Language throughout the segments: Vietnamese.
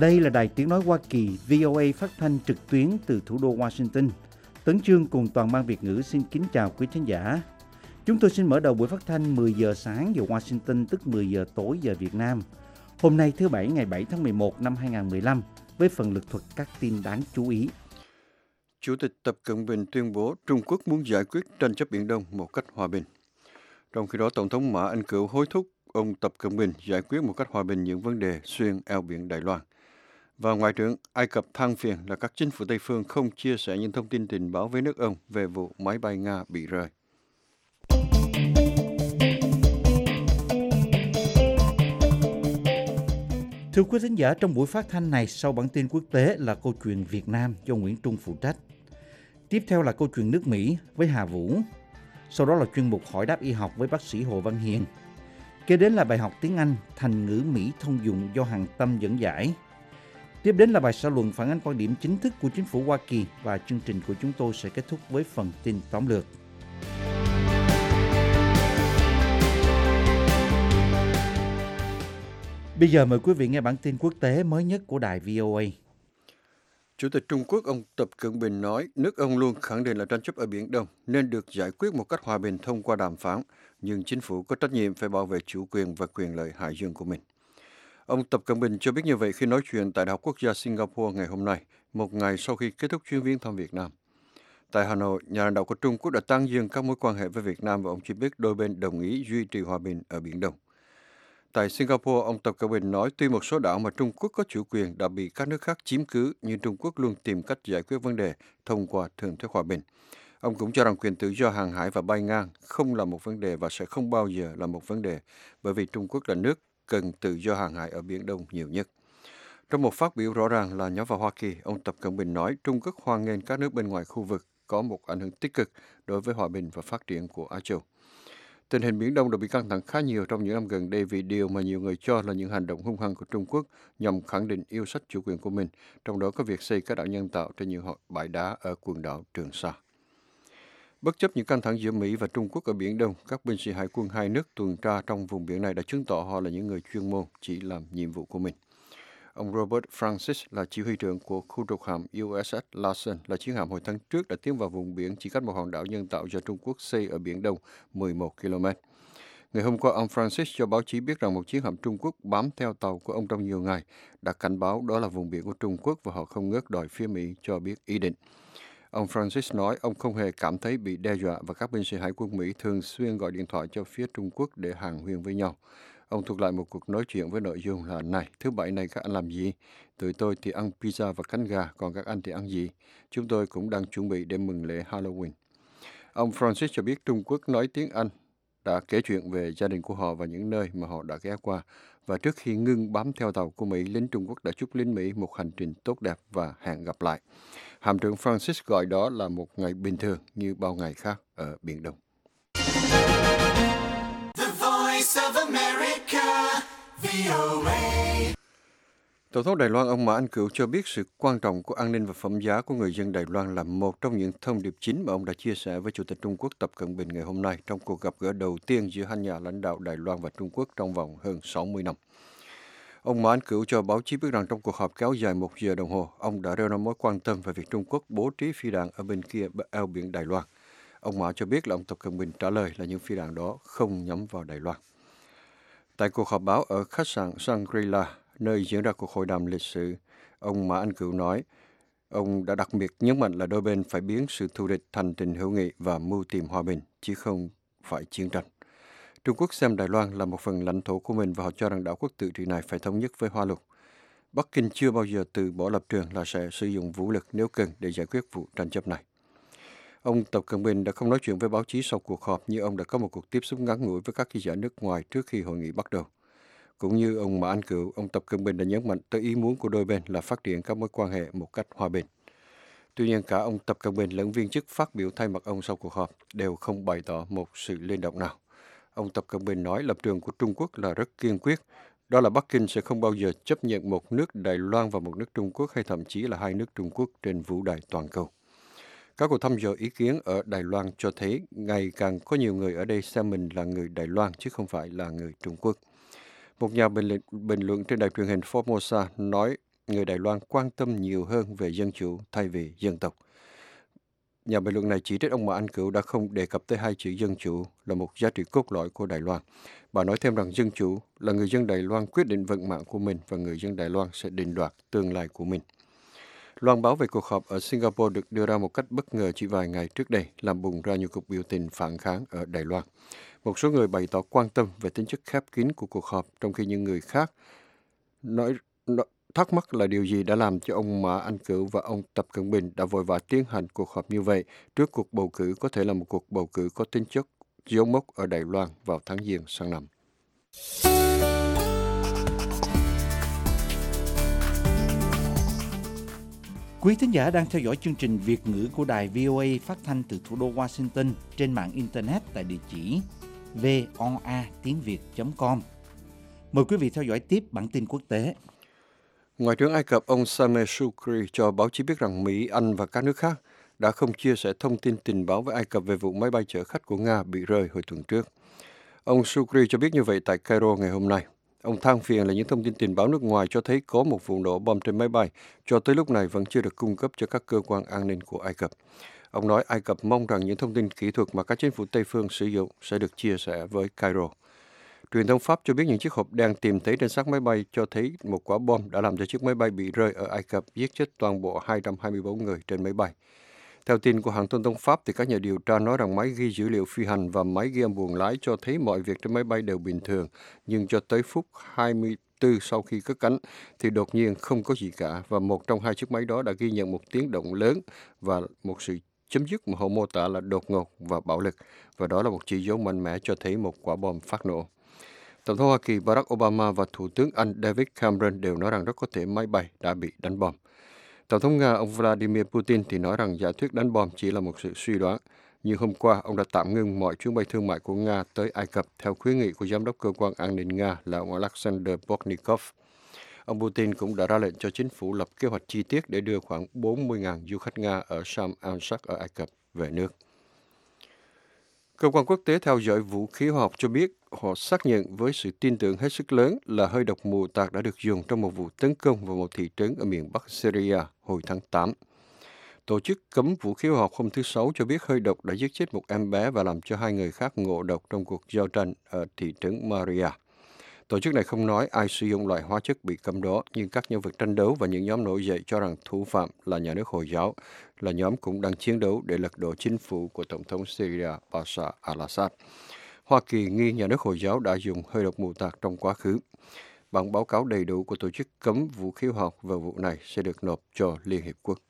Đây là Đài Tiếng Nói Hoa Kỳ VOA phát thanh trực tuyến từ thủ đô Washington. Tấn Chương cùng toàn ban Việt ngữ xin kính chào quý khán giả. Chúng tôi xin mở đầu buổi phát thanh 10 giờ sáng giờ Washington, tức 10 giờ tối giờ Việt Nam. Hôm nay thứ Bảy ngày 7 tháng 11 năm 2015 với phần lực thuật các tin đáng chú ý. Chủ tịch Tập Cận Bình tuyên bố Trung Quốc muốn giải quyết tranh chấp Biển Đông một cách hòa bình. Trong khi đó, Tổng thống Mã Anh Cửu hối thúc ông Tập Cận Bình giải quyết một cách hòa bình những vấn đề xuyên eo biển Đài Loan. Và Ngoại trưởng Ai Cập than phiền là các chính phủ Tây phương không chia sẻ những thông tin tình báo với nước ông về vụ máy bay Nga bị rơi. Thưa quý thính giả, trong buổi phát thanh này, sau bản tin quốc tế là câu chuyện Việt Nam do Nguyễn Trung phụ trách. Tiếp theo là câu chuyện nước Mỹ với Hà Vũ. Sau đó là chuyên mục hỏi đáp y học với bác sĩ Hồ Văn Hiền. Kế đến là bài học tiếng Anh thành ngữ Mỹ thông dụng do Hằng Tâm dẫn giải. Tiếp đến là bài xã luận phản ánh quan điểm chính thức của chính phủ Hoa Kỳ và chương trình của chúng tôi sẽ kết thúc với phần tin tóm lược. Bây giờ mời quý vị nghe bản tin quốc tế mới nhất của đài VOA. Chủ tịch Trung Quốc ông Tập Cận Bình nói nước ông luôn khẳng định là tranh chấp ở Biển Đông nên được giải quyết một cách hòa bình thông qua đàm phán, nhưng chính phủ có trách nhiệm phải bảo vệ chủ quyền và quyền lợi hải dương của mình. Ông Tập Cận Bình cho biết như vậy khi nói chuyện tại Đại học Quốc gia Singapore ngày hôm nay, một ngày sau khi kết thúc chuyến viếng thăm Việt Nam. Tại Hà Nội, nhà lãnh đạo của Trung Quốc đã tán dương các mối quan hệ với Việt Nam và ông cho biết đôi bên đồng ý duy trì hòa bình ở Biển Đông. Tại Singapore, ông Tập Cận Bình nói tuy một số đảo mà Trung Quốc có chủ quyền đã bị các nước khác chiếm cứ, nhưng Trung Quốc luôn tìm cách giải quyết vấn đề thông qua thương thuyết hòa bình. Ông cũng cho rằng quyền tự do hàng hải và bay ngang không là một vấn đề và sẽ không bao giờ là một vấn đề, bởi vì Trung Quốc là nước cần tự do hàng hải ở Biển Đông nhiều nhất. Trong một phát biểu rõ ràng là nhắm vào Hoa Kỳ, ông Tập Cận Bình nói Trung Quốc hoan nghênh các nước bên ngoài khu vực có một ảnh hưởng tích cực đối với hòa bình và phát triển của Á Châu. Tình hình Biển Đông đã bị căng thẳng khá nhiều trong những năm gần đây vì điều mà nhiều người cho là những hành động hung hăng của Trung Quốc nhằm khẳng định yêu sách chủ quyền của mình, trong đó có việc xây các đảo nhân tạo trên nhiều bãi đá ở quần đảo Trường Sa. Bất chấp những căng thẳng giữa Mỹ và Trung Quốc ở Biển Đông, các binh sĩ hải quân hai nước tuần tra trong vùng biển này đã chứng tỏ họ là những người chuyên môn chỉ làm nhiệm vụ của mình. Ông Robert Francis là chỉ huy trưởng của khu trục hạm USS Larsen, là chiến hạm hồi tháng trước đã tiến vào vùng biển chỉ cách một hòn đảo nhân tạo do Trung Quốc xây ở Biển Đông 11 km. Ngày hôm qua, ông Francis cho báo chí biết rằng một chiến hạm Trung Quốc bám theo tàu của ông trong nhiều ngày đã cảnh báo đó là vùng biển của Trung Quốc và họ không ngớt đòi phía Mỹ cho biết ý định. Ông Francis nói ông không hề cảm thấy bị đe dọa và các binh sĩ hải quân Mỹ thường xuyên gọi điện thoại cho phía Trung Quốc để hàn huyên với nhau. Ông thuật lại một cuộc nói chuyện với nội dung là này, thứ Bảy này các anh làm gì? Tụi tôi thì ăn pizza và cánh gà, còn các anh thì ăn gì? Chúng tôi cũng đang chuẩn bị để mừng lễ Halloween. Ông Francis cho biết Trung Quốc nói tiếng Anh đã kể chuyện về gia đình của họ và những nơi mà họ đã ghé qua. Và trước khi ngưng bám theo tàu của Mỹ, lính Trung Quốc đã chúc lính Mỹ một hành trình tốt đẹp và hẹn gặp lại. Hạm trưởng Francis gọi đó là một ngày bình thường như bao ngày khác ở Biển Đông. Tổng thống Đài Loan ông Mã Anh Cửu cho biết sự quan trọng của an ninh và phẩm giá của người dân Đài Loan là một trong những thông điệp chính mà ông đã chia sẻ với Chủ tịch Trung Quốc Tập Cận Bình ngày hôm nay trong cuộc gặp gỡ đầu tiên giữa hai nhà lãnh đạo Đài Loan và Trung Quốc trong vòng hơn 60 năm. Ông Mã Anh Cửu cho báo chí biết rằng trong cuộc họp kéo dài 1 giờ đồng hồ, ông đã nêu ra mối quan tâm về việc Trung Quốc bố trí phi đạn ở bên kia eo biển Đài Loan. Ông Mã cho biết là ông Tập Cận Bình trả lời là những phi đạn đó không nhắm vào Đài Loan. Tại cuộc họp báo ở khách sạn Shangri-La, nơi diễn ra cuộc hội đàm lịch sử, ông Mã Anh Cửu nói, ông đã đặc biệt nhấn mạnh là đôi bên phải biến sự thù địch thành tình hữu nghị và mưu tìm hòa bình, chứ không phải chiến tranh. Trung Quốc xem Đài Loan là một phần lãnh thổ của mình và họ cho rằng đảo quốc tự trị này phải thống nhất với Hoa Lục. Bắc Kinh chưa bao giờ từ bỏ lập trường là sẽ sử dụng vũ lực nếu cần để giải quyết vụ tranh chấp này. Ông Tập Cận Bình đã không nói chuyện với báo chí sau cuộc họp, nhưng ông đã có một cuộc tiếp xúc ngắn ngủi với các記giả nước ngoài trước khi hội nghị bắt đầu. Cũng như ông Mã Anh Cửu, ông Tập Cận Bình đã nhấn mạnh tới ý muốn của đôi bên là phát triển các mối quan hệ một cách hòa bình. Tuy nhiên, cả ông Tập Cận Bình lẫn viên chức phát biểu thay mặt ông sau cuộc họp đều không bày tỏ một sự linh động nào. Ông Tập Cận Bình nói lập trường của Trung Quốc là rất kiên quyết, đó là Bắc Kinh sẽ không bao giờ chấp nhận một nước Đài Loan và một nước Trung Quốc hay thậm chí là hai nước Trung Quốc trên vũ đài toàn cầu. Các cuộc thăm dò ý kiến ở Đài Loan cho thấy ngày càng có nhiều người ở đây xem mình là người Đài Loan chứ không phải là người Trung Quốc. Một nhà bình luận trên đài truyền hình Formosa nói người Đài Loan quan tâm nhiều hơn về dân chủ thay vì dân tộc. Nhà bình luận này chỉ trích ông Mã Anh Cửu đã không đề cập tới hai chữ dân chủ là một giá trị cốt lõi của Đài Loan. Bà nói thêm rằng dân chủ là người dân Đài Loan quyết định vận mạng của mình và người dân Đài Loan sẽ định đoạt tương lai của mình. Loan báo về cuộc họp ở Singapore được đưa ra một cách bất ngờ chỉ vài ngày trước đây, làm bùng ra nhiều cuộc biểu tình phản kháng ở Đài Loan. Một số người bày tỏ quan tâm về tính chất khép kín của cuộc họp, trong khi những người khác nói thắc mắc là điều gì đã làm cho ông Mã Anh Cửu và ông Tập Cận Bình đã vội vã tiến hành cuộc họp như vậy trước cuộc bầu cử có thể là một cuộc bầu cử có tính chất dấu mốc ở Đài Loan vào tháng Giêng sang năm. Quý thính giả đang theo dõi chương trình Việt ngữ của đài VOA phát thanh từ thủ đô Washington trên mạng Internet tại địa chỉ voa.tiếng.việt.com. Mời quý vị theo dõi tiếp bản tin quốc tế. Ngoại trưởng Ai Cập ông Sameh Shoukry cho báo chí biết rằng Mỹ, Anh và các nước khác đã không chia sẻ thông tin tình báo với Ai Cập về vụ máy bay chở khách của Nga bị rơi hồi tuần trước. Ông Shoukry cho biết như vậy tại Cairo ngày hôm nay. Ông than phiền là những thông tin tình báo nước ngoài cho thấy có một vụ nổ bom trên máy bay cho tới lúc này vẫn chưa được cung cấp cho các cơ quan an ninh của Ai Cập. Ông nói Ai Cập mong rằng những thông tin kỹ thuật mà các chính phủ Tây phương sử dụng sẽ được chia sẻ với Cairo. Truyền thông Pháp cho biết những chiếc hộp đen tìm thấy trên xác máy bay cho thấy một quả bom đã làm cho chiếc máy bay bị rơi ở Ai Cập, giết chết toàn bộ 224 người trên máy bay. Theo tin của hãng thông tấn Pháp, thì các nhà điều tra nói rằng máy ghi dữ liệu phi hành và máy ghi âm buồng lái cho thấy mọi việc trên máy bay đều bình thường, nhưng cho tới phút 24 sau khi cất cánh thì đột nhiên không có gì cả, và một trong hai chiếc máy đó đã ghi nhận một tiếng động lớn và một sự chấm dứt mà họ mô tả là đột ngột và bạo lực, và đó là một chỉ dấu mạnh mẽ cho thấy một quả bom phát nổ. Tổng thống Hoa Kỳ Barack Obama và Thủ tướng Anh David Cameron đều nói rằng rất có thể máy bay đã bị đánh bom. Tổng thống Nga ông Vladimir Putin thì nói rằng giả thuyết đánh bom chỉ là một sự suy đoán. Nhưng hôm qua, ông đã tạm ngưng mọi chuyến bay thương mại của Nga tới Ai Cập theo khuyến nghị của Giám đốc Cơ quan An ninh Nga là ông Alexander Bortnikov. Ông Putin cũng đã ra lệnh cho chính phủ lập kế hoạch chi tiết để đưa khoảng 40.000 du khách Nga ở Sharm el-Sheikh ở Ai Cập về nước. Cơ quan quốc tế theo dõi vũ khí hóa học cho biết họ xác nhận với sự tin tưởng hết sức lớn là hơi độc mù tạt đã được dùng trong một vụ tấn công vào một thị trấn ở miền Bắc Syria hồi tháng 8. Tổ chức cấm vũ khí hóa học hôm thứ Sáu cho biết hơi độc đã giết chết một em bé và làm cho 2 người khác ngộ độc trong cuộc giao tranh ở thị trấn Maria. Tổ chức này không nói ai sử dụng loại hóa chất bị cấm đó, nhưng các nhân vật tranh đấu và những nhóm nổi dậy cho rằng thủ phạm là nhà nước Hồi giáo, là nhóm cũng đang chiến đấu để lật đổ chính phủ của Tổng thống Syria Bashar al-Assad. Hoa Kỳ nghi nhà nước Hồi giáo đã dùng hơi độc mù tạt trong quá khứ. Bản báo cáo đầy đủ của tổ chức cấm vũ khí hóa học về vụ này sẽ được nộp cho Liên Hiệp Quốc.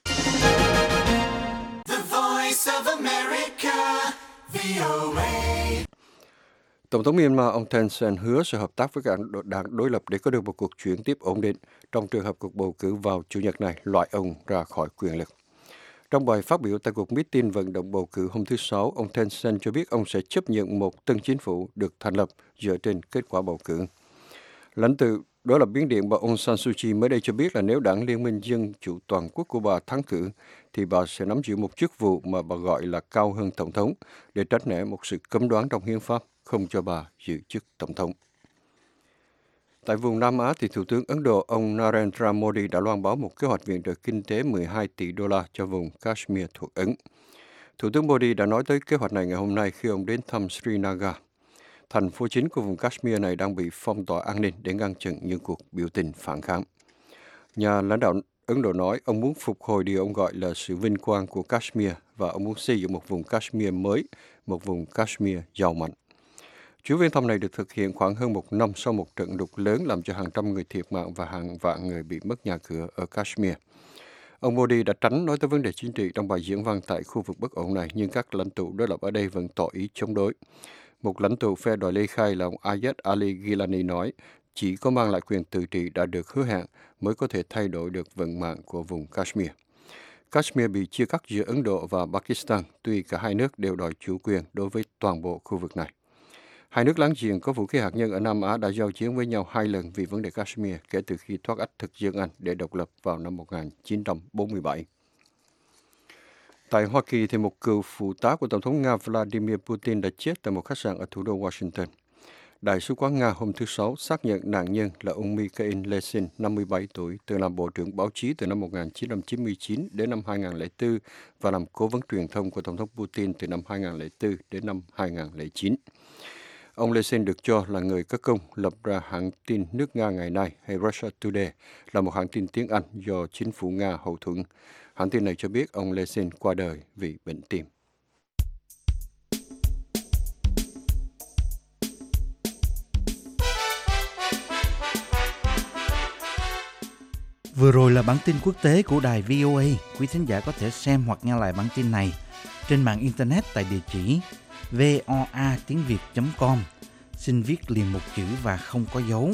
Tổng thống Myanmar ông Thein Sein hứa sẽ hợp tác với các đảng đối lập để có được một cuộc chuyển tiếp ổn định trong trường hợp cuộc bầu cử vào Chủ nhật này loại ông ra khỏi quyền lực. Trong bài phát biểu tại cuộc meeting vận động bầu cử hôm thứ Sáu, ông Thein Sein cho biết ông sẽ chấp nhận một tân chính phủ được thành lập dựa trên kết quả bầu cử. Lãnh tụ đó là biến điện bà Aung San Suu Kyi mới đây cho biết là nếu đảng Liên minh Dân chủ toàn quốc của bà thắng cử, thì bà sẽ nắm giữ một chức vụ mà bà gọi là cao hơn tổng thống để tránh né một sự cấm đoán trong hiến pháp không cho bà giữ chức tổng thống. Tại vùng Nam Á, thì Thủ tướng Ấn Độ ông Narendra Modi đã loan báo một kế hoạch viện trợ kinh tế 12 tỷ đô la cho vùng Kashmir thuộc Ấn. Thủ tướng Modi đã nói tới kế hoạch này ngày hôm nay khi ông đến thăm Srinagar. Thành phố chính của vùng Kashmir này đang bị phong tỏa an ninh để ngăn chặn những cuộc biểu tình phản kháng. Nhà lãnh đạo Ấn Độ nói ông muốn phục hồi điều ông gọi là sự vinh quang của Kashmir và ông muốn xây dựng một vùng Kashmir mới, một vùng Kashmir giàu mạnh. Chuyến viếng thăm này được thực hiện khoảng hơn một năm sau một trận lụt lớn làm cho hàng trăm người thiệt mạng và hàng vạn người bị mất nhà cửa ở Kashmir. Ông Modi đã tránh nói tới vấn đề chính trị trong bài diễn văn tại khu vực bất ổn này, nhưng các lãnh tụ đối lập ở đây vẫn tỏ ý chống đối. Một lãnh tụ phe đòi ly khai là ông Ayat Ali Gilani nói chỉ có mang lại quyền tự trị đã được hứa hẹn mới có thể thay đổi được vận mạng của vùng Kashmir. Kashmir bị chia cắt giữa Ấn Độ và Pakistan, tuy cả hai nước đều đòi chủ quyền đối với toàn bộ khu vực này. Hai nước láng giềng có vũ khí hạt nhân ở Nam Á đã giao chiến với nhau 2 lần vì vấn đề Kashmir kể từ khi thoát ách thực dân Anh để độc lập vào năm 1947. Tại Hoa Kỳ, thì một cựu phụ tá của Tổng thống Nga Vladimir Putin đã chết tại một khách sạn ở thủ đô Washington. Đại sứ quán Nga hôm thứ Sáu xác nhận nạn nhân là ông Mikhail Lesin, 57 tuổi, từng làm Bộ trưởng Báo chí từ năm 1999 đến năm 2004 và làm cố vấn truyền thông của Tổng thống Putin từ năm 2004 đến năm 2009. Ông Lesin được cho là người có công lập ra hãng tin nước Nga ngày nay hay Russia Today, là một hãng tin tiếng Anh do chính phủ Nga hậu thuẫn. Hãng tin này cho biết ông Lesin qua đời vì bệnh tim. Vừa rồi là bản tin quốc tế của đài VOA. Quý thính giả có thể xem hoặc nghe lại bản tin này trên mạng Internet tại địa chỉ voa.tiếng.việt.com. Xin viết liền một chữ và không có dấu.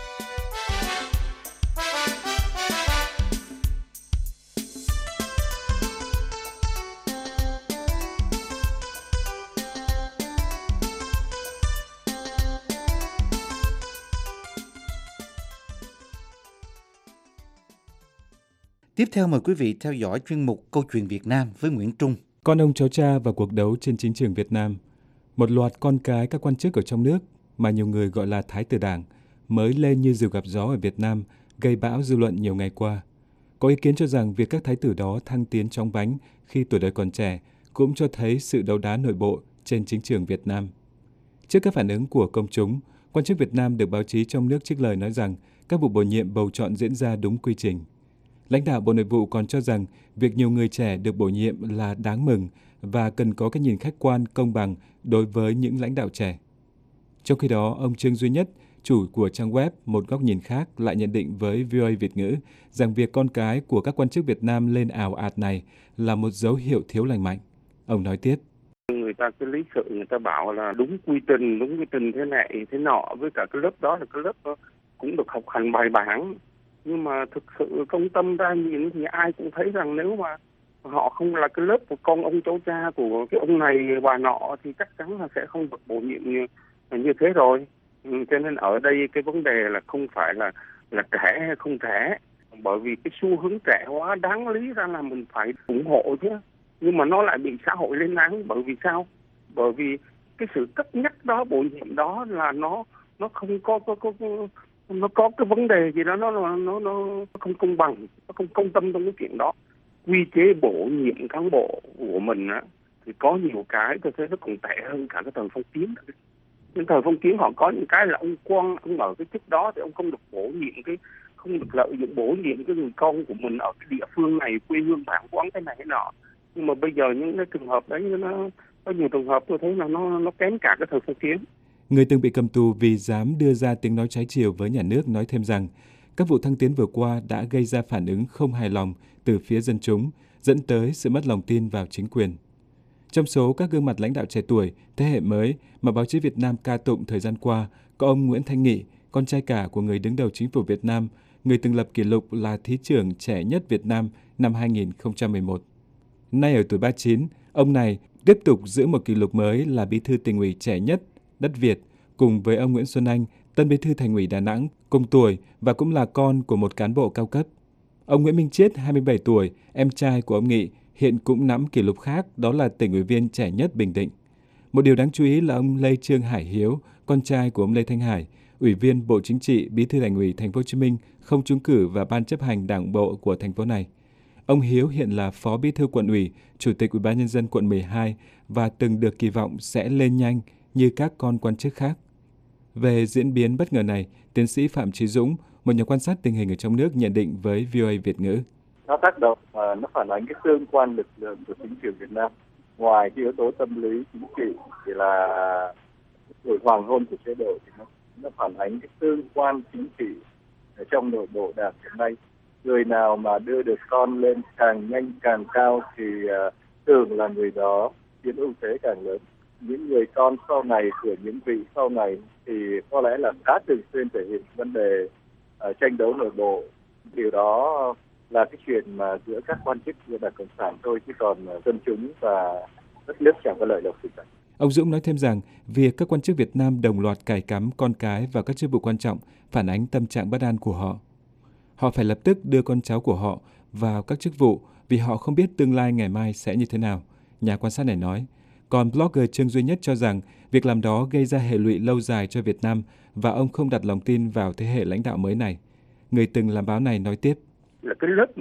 Tiếp theo mời quý vị theo dõi chuyên mục Câu chuyện Việt Nam với Nguyễn Trung. Con ông cháu cha và cuộc đấu trên chính trường Việt Nam. Một loạt con cái các quan chức ở trong nước mà nhiều người gọi là thái tử đảng mới lên như diều gặp gió ở Việt Nam, gây bão dư luận nhiều ngày qua. Có ý kiến cho rằng việc các thái tử đó thăng tiến chóng vánh khi tuổi đời còn trẻ cũng cho thấy sự đấu đá nội bộ trên chính trường Việt Nam. Trước các phản ứng của công chúng, quan chức Việt Nam được báo chí trong nước trích lời nói rằng các vụ bổ nhiệm bầu chọn diễn ra đúng quy trình. Lãnh đạo Bộ Nội vụ còn cho rằng việc nhiều người trẻ được bổ nhiệm là đáng mừng và cần có cái nhìn khách quan, công bằng đối với những lãnh đạo trẻ. Trong khi đó, ông Trương Duy Nhất, chủ của trang web Một Góc Nhìn Khác lại nhận định với VOA Việt ngữ rằng việc con cái của các quan chức Việt Nam lên ào ạt này là một dấu hiệu thiếu lành mạnh. Ông nói tiếp. Người ta cứ lý sự, người ta bảo là đúng quy trình thế này, thế nọ, với cả cái lớp đó là cái lớp đó cũng được học hành bài bản. Nhưng mà thực sự công tâm ra nhìn thì ai cũng thấy rằng nếu mà họ không là cái lớp của con ông cháu cha của cái ông này bà nọ thì chắc chắn là sẽ không được bổ nhiệm như thế rồi. Cho nên ở đây cái vấn đề là không phải là trẻ hay không trẻ, bởi vì cái xu hướng trẻ hóa đáng lý ra là mình phải ủng hộ chứ, nhưng mà nó lại bị xã hội lên án. Bởi vì sao? Bởi vì cái sự cất nhắc đó, bổ nhiệm đó là nó không có nó có cái vấn đề gì đó, nó không công bằng, nó không công tâm trong cái chuyện đó. Quy chế bổ nhiệm cán bộ của mình á thì có nhiều cái tôi thấy nó còn tệ hơn cả cái thời phong kiến. Những thời phong kiến họ có những cái là ông quan, ông ở cái chức đó thì ông không được bổ nhiệm, không được lợi dụng bổ nhiệm cái người con của mình ở cái địa phương này, quê hương bản quán cái này cái nọ. Nhưng mà bây giờ những cái trường hợp đấy nó có nhiều trường hợp tôi thấy là nó kém cả cái thời phong kiến. Người từng bị cầm tù vì dám đưa ra tiếng nói trái chiều với nhà nước nói thêm rằng các vụ thăng tiến vừa qua đã gây ra phản ứng không hài lòng từ phía dân chúng, dẫn tới sự mất lòng tin vào chính quyền. Trong số các gương mặt lãnh đạo trẻ tuổi, thế hệ mới mà báo chí Việt Nam ca tụng thời gian qua, có ông Nguyễn Thanh Nghị, con trai cả của người đứng đầu chính phủ Việt Nam, người từng lập kỷ lục là Thứ trưởng trẻ nhất Việt Nam năm 2011. Nay ở tuổi 39, ông này tiếp tục giữ một kỷ lục mới là Bí thư Tỉnh ủy trẻ nhất đất Việt, cùng với ông Nguyễn Xuân Anh, Tân Bí thư Thành ủy Đà Nẵng, cùng tuổi và cũng là con của một cán bộ cao cấp. Ông Nguyễn Minh Chiết, 27 tuổi, em trai của ông Nghị, hiện cũng nắm kỷ lục khác, đó là tỉnh ủy viên trẻ nhất Bình Định. Một điều đáng chú ý là ông Lê Trương Hải Hiếu, con trai của ông Lê Thanh Hải, Ủy viên Bộ Chính trị, Bí thư Thành ủy Thành phố Hồ Chí Minh, không trúng cử vào Ban chấp hành Đảng bộ của thành phố này. Ông Hiếu hiện là Phó Bí thư Quận ủy, Chủ tịch Ủy ban nhân dân quận 12 và từng được kỳ vọng sẽ lên nhanh như các con quan chức khác. Về diễn biến bất ngờ này, tiến sĩ Phạm Chí Dũng, một nhà quan sát tình hình ở trong nước nhận định với VOA Việt ngữ. Nó tác động và nó phản ánh cái tương quan lực lượng của chính trường Việt Nam. Ngoài cái yếu tố tâm lý chính trị thì là tuổi hoàng hôn của chế độ thì nó phản ánh cái tương quan chính trị ở trong nội bộ Đảng hiện nay. Người nào mà đưa được con lên càng nhanh càng cao thì thường là người đó chiếm ưu thế càng lớn. Những người con sau này của những vị sau này thì có lẽ là khá thường xuyên thể hiện vấn đề tranh đấu nội bộ. Điều đó là cái chuyện mà giữa các quan chức của Đảng Cộng sản thôi, chứ còn dân chúng và đất nước chẳng có lợi lộc gì cả. Ông Dũng nói thêm rằng việc các quan chức Việt Nam đồng loạt cài cắm con cái vào các chức vụ quan trọng phản ánh tâm trạng bất an của họ. Họ phải lập tức đưa con cháu của họ vào các chức vụ vì họ không biết tương lai ngày mai sẽ như thế nào. Nhà quan sát này nói, Còn blogger Trương Duy Nhất cho rằng việc làm đó gây ra hệ lụy lâu dài cho Việt Nam và ông không đặt lòng tin vào thế hệ lãnh đạo mới này. Người từng làm báo này nói tiếp. Là cái lớp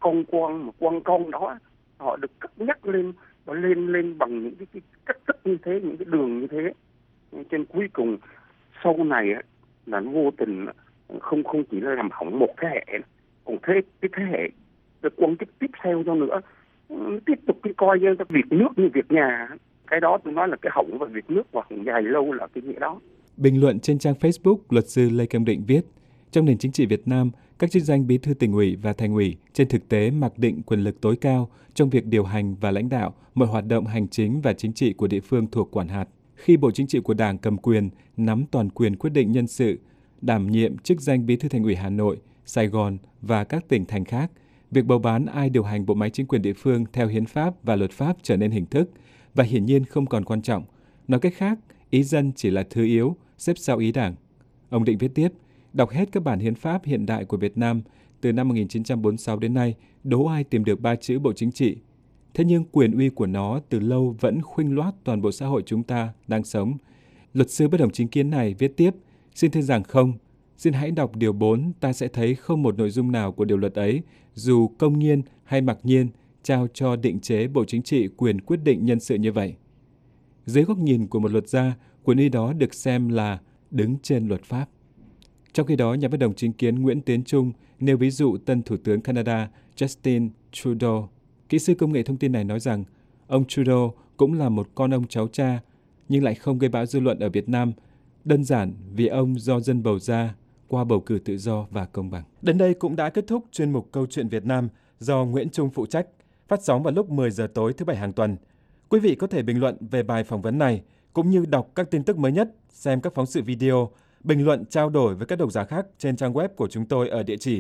quan công đó, họ được cất nhắc lên và lên bằng những cái cách thức như thế, những cái đường như thế. Trên cuối cùng sau này là nó vô tình không chỉ là làm hỏng một thế hệ, còn cái thế hệ cái quan chức tiếp theo cho nữa tiếp tục cái coi như việc nước như việc nhà. Cái đó tôi nói là cái hỏng và việc nước và hỏng dài lâu là cái nghĩa đó. Bình luận trên trang Facebook, luật sư Lê Công Định viết, trong nền chính trị Việt Nam, các chức danh bí thư tỉnh ủy và thành ủy trên thực tế mặc định quyền lực tối cao trong việc điều hành và lãnh đạo mọi hoạt động hành chính và chính trị của địa phương thuộc quản hạt. Khi Bộ Chính trị của Đảng cầm quyền, nắm toàn quyền quyết định nhân sự, đảm nhiệm chức danh bí thư thành ủy Hà Nội, Sài Gòn và các tỉnh thành khác, việc bầu bán ai điều hành bộ máy chính quyền địa phương theo hiến pháp và luật pháp trở nên hình thức và hiển nhiên không còn quan trọng. Nói cách khác, ý dân chỉ là thứ yếu, xếp sau ý Đảng. Ông Định viết tiếp, đọc hết các bản hiến pháp hiện đại của Việt Nam từ năm 1946 đến nay, đố ai tìm được 3 chữ Bộ Chính trị. Thế nhưng quyền uy của nó từ lâu vẫn khuênh loát toàn bộ xã hội chúng ta đang sống. Luật sư bất đồng chính kiến này viết tiếp, xin thưa rằng không. Xin hãy đọc điều 4, ta sẽ thấy không một nội dung nào của điều luật ấy, dù công nhiên hay mặc nhiên, trao cho định chế Bộ Chính trị quyền quyết định nhân sự như vậy. Dưới góc nhìn của một luật gia, quyền uy đó được xem là đứng trên luật pháp. Trong khi đó, nhà bất đồng chính kiến Nguyễn Tiến Trung nêu ví dụ tân Thủ tướng Canada Justin Trudeau. Kỹ sư công nghệ thông tin này nói rằng ông Trudeau cũng là một con ông cháu cha, nhưng lại không gây bão dư luận ở Việt Nam, đơn giản vì ông do dân bầu ra qua bầu cử tự do và công bằng. Đến đây cũng đã kết thúc chuyên mục Câu chuyện Việt Nam do Nguyễn Trung phụ trách, phát sóng vào lúc 10 giờ tối thứ Bảy hàng tuần. Quý vị có thể bình luận về bài phỏng vấn này, cũng như đọc các tin tức mới nhất, xem các phóng sự video, bình luận trao đổi với các độc giả khác trên trang web của chúng tôi ở địa chỉ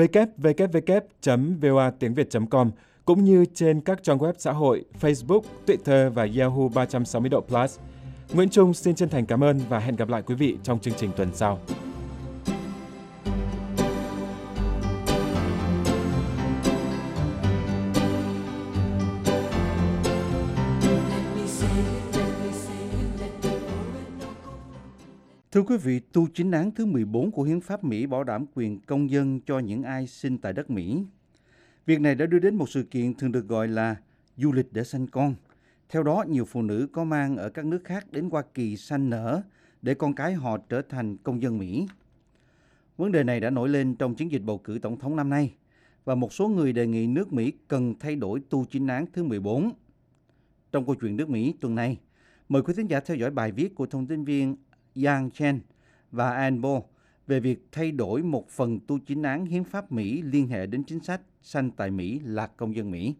www.voatiengviet.com, cũng như trên các trang web xã hội Facebook, Twitter và Yahoo 360 độ Plus. Nguyễn Trung xin chân thành cảm ơn và hẹn gặp lại quý vị trong chương trình tuần sau. Thưa quý vị, tu chính án thứ 14 của Hiến pháp Mỹ bảo đảm quyền công dân cho những ai sinh tại đất Mỹ. Việc này đã đưa đến một sự kiện thường được gọi là du lịch để sanh con. Theo đó, nhiều phụ nữ có mang ở các nước khác đến Hoa Kỳ sanh nở để con cái họ trở thành công dân Mỹ. Vấn đề này đã nổi lên trong chiến dịch bầu cử tổng thống năm nay, và một số người đề nghị nước Mỹ cần thay đổi tu chính án thứ 14. Trong câu chuyện nước Mỹ tuần này, mời quý thính giả theo dõi bài viết của thông tin viên Yang Chen và Ann Bo về việc thay đổi một phần tu chính án hiến pháp Mỹ liên hệ đến chính sách sanh tại Mỹ là công dân Mỹ.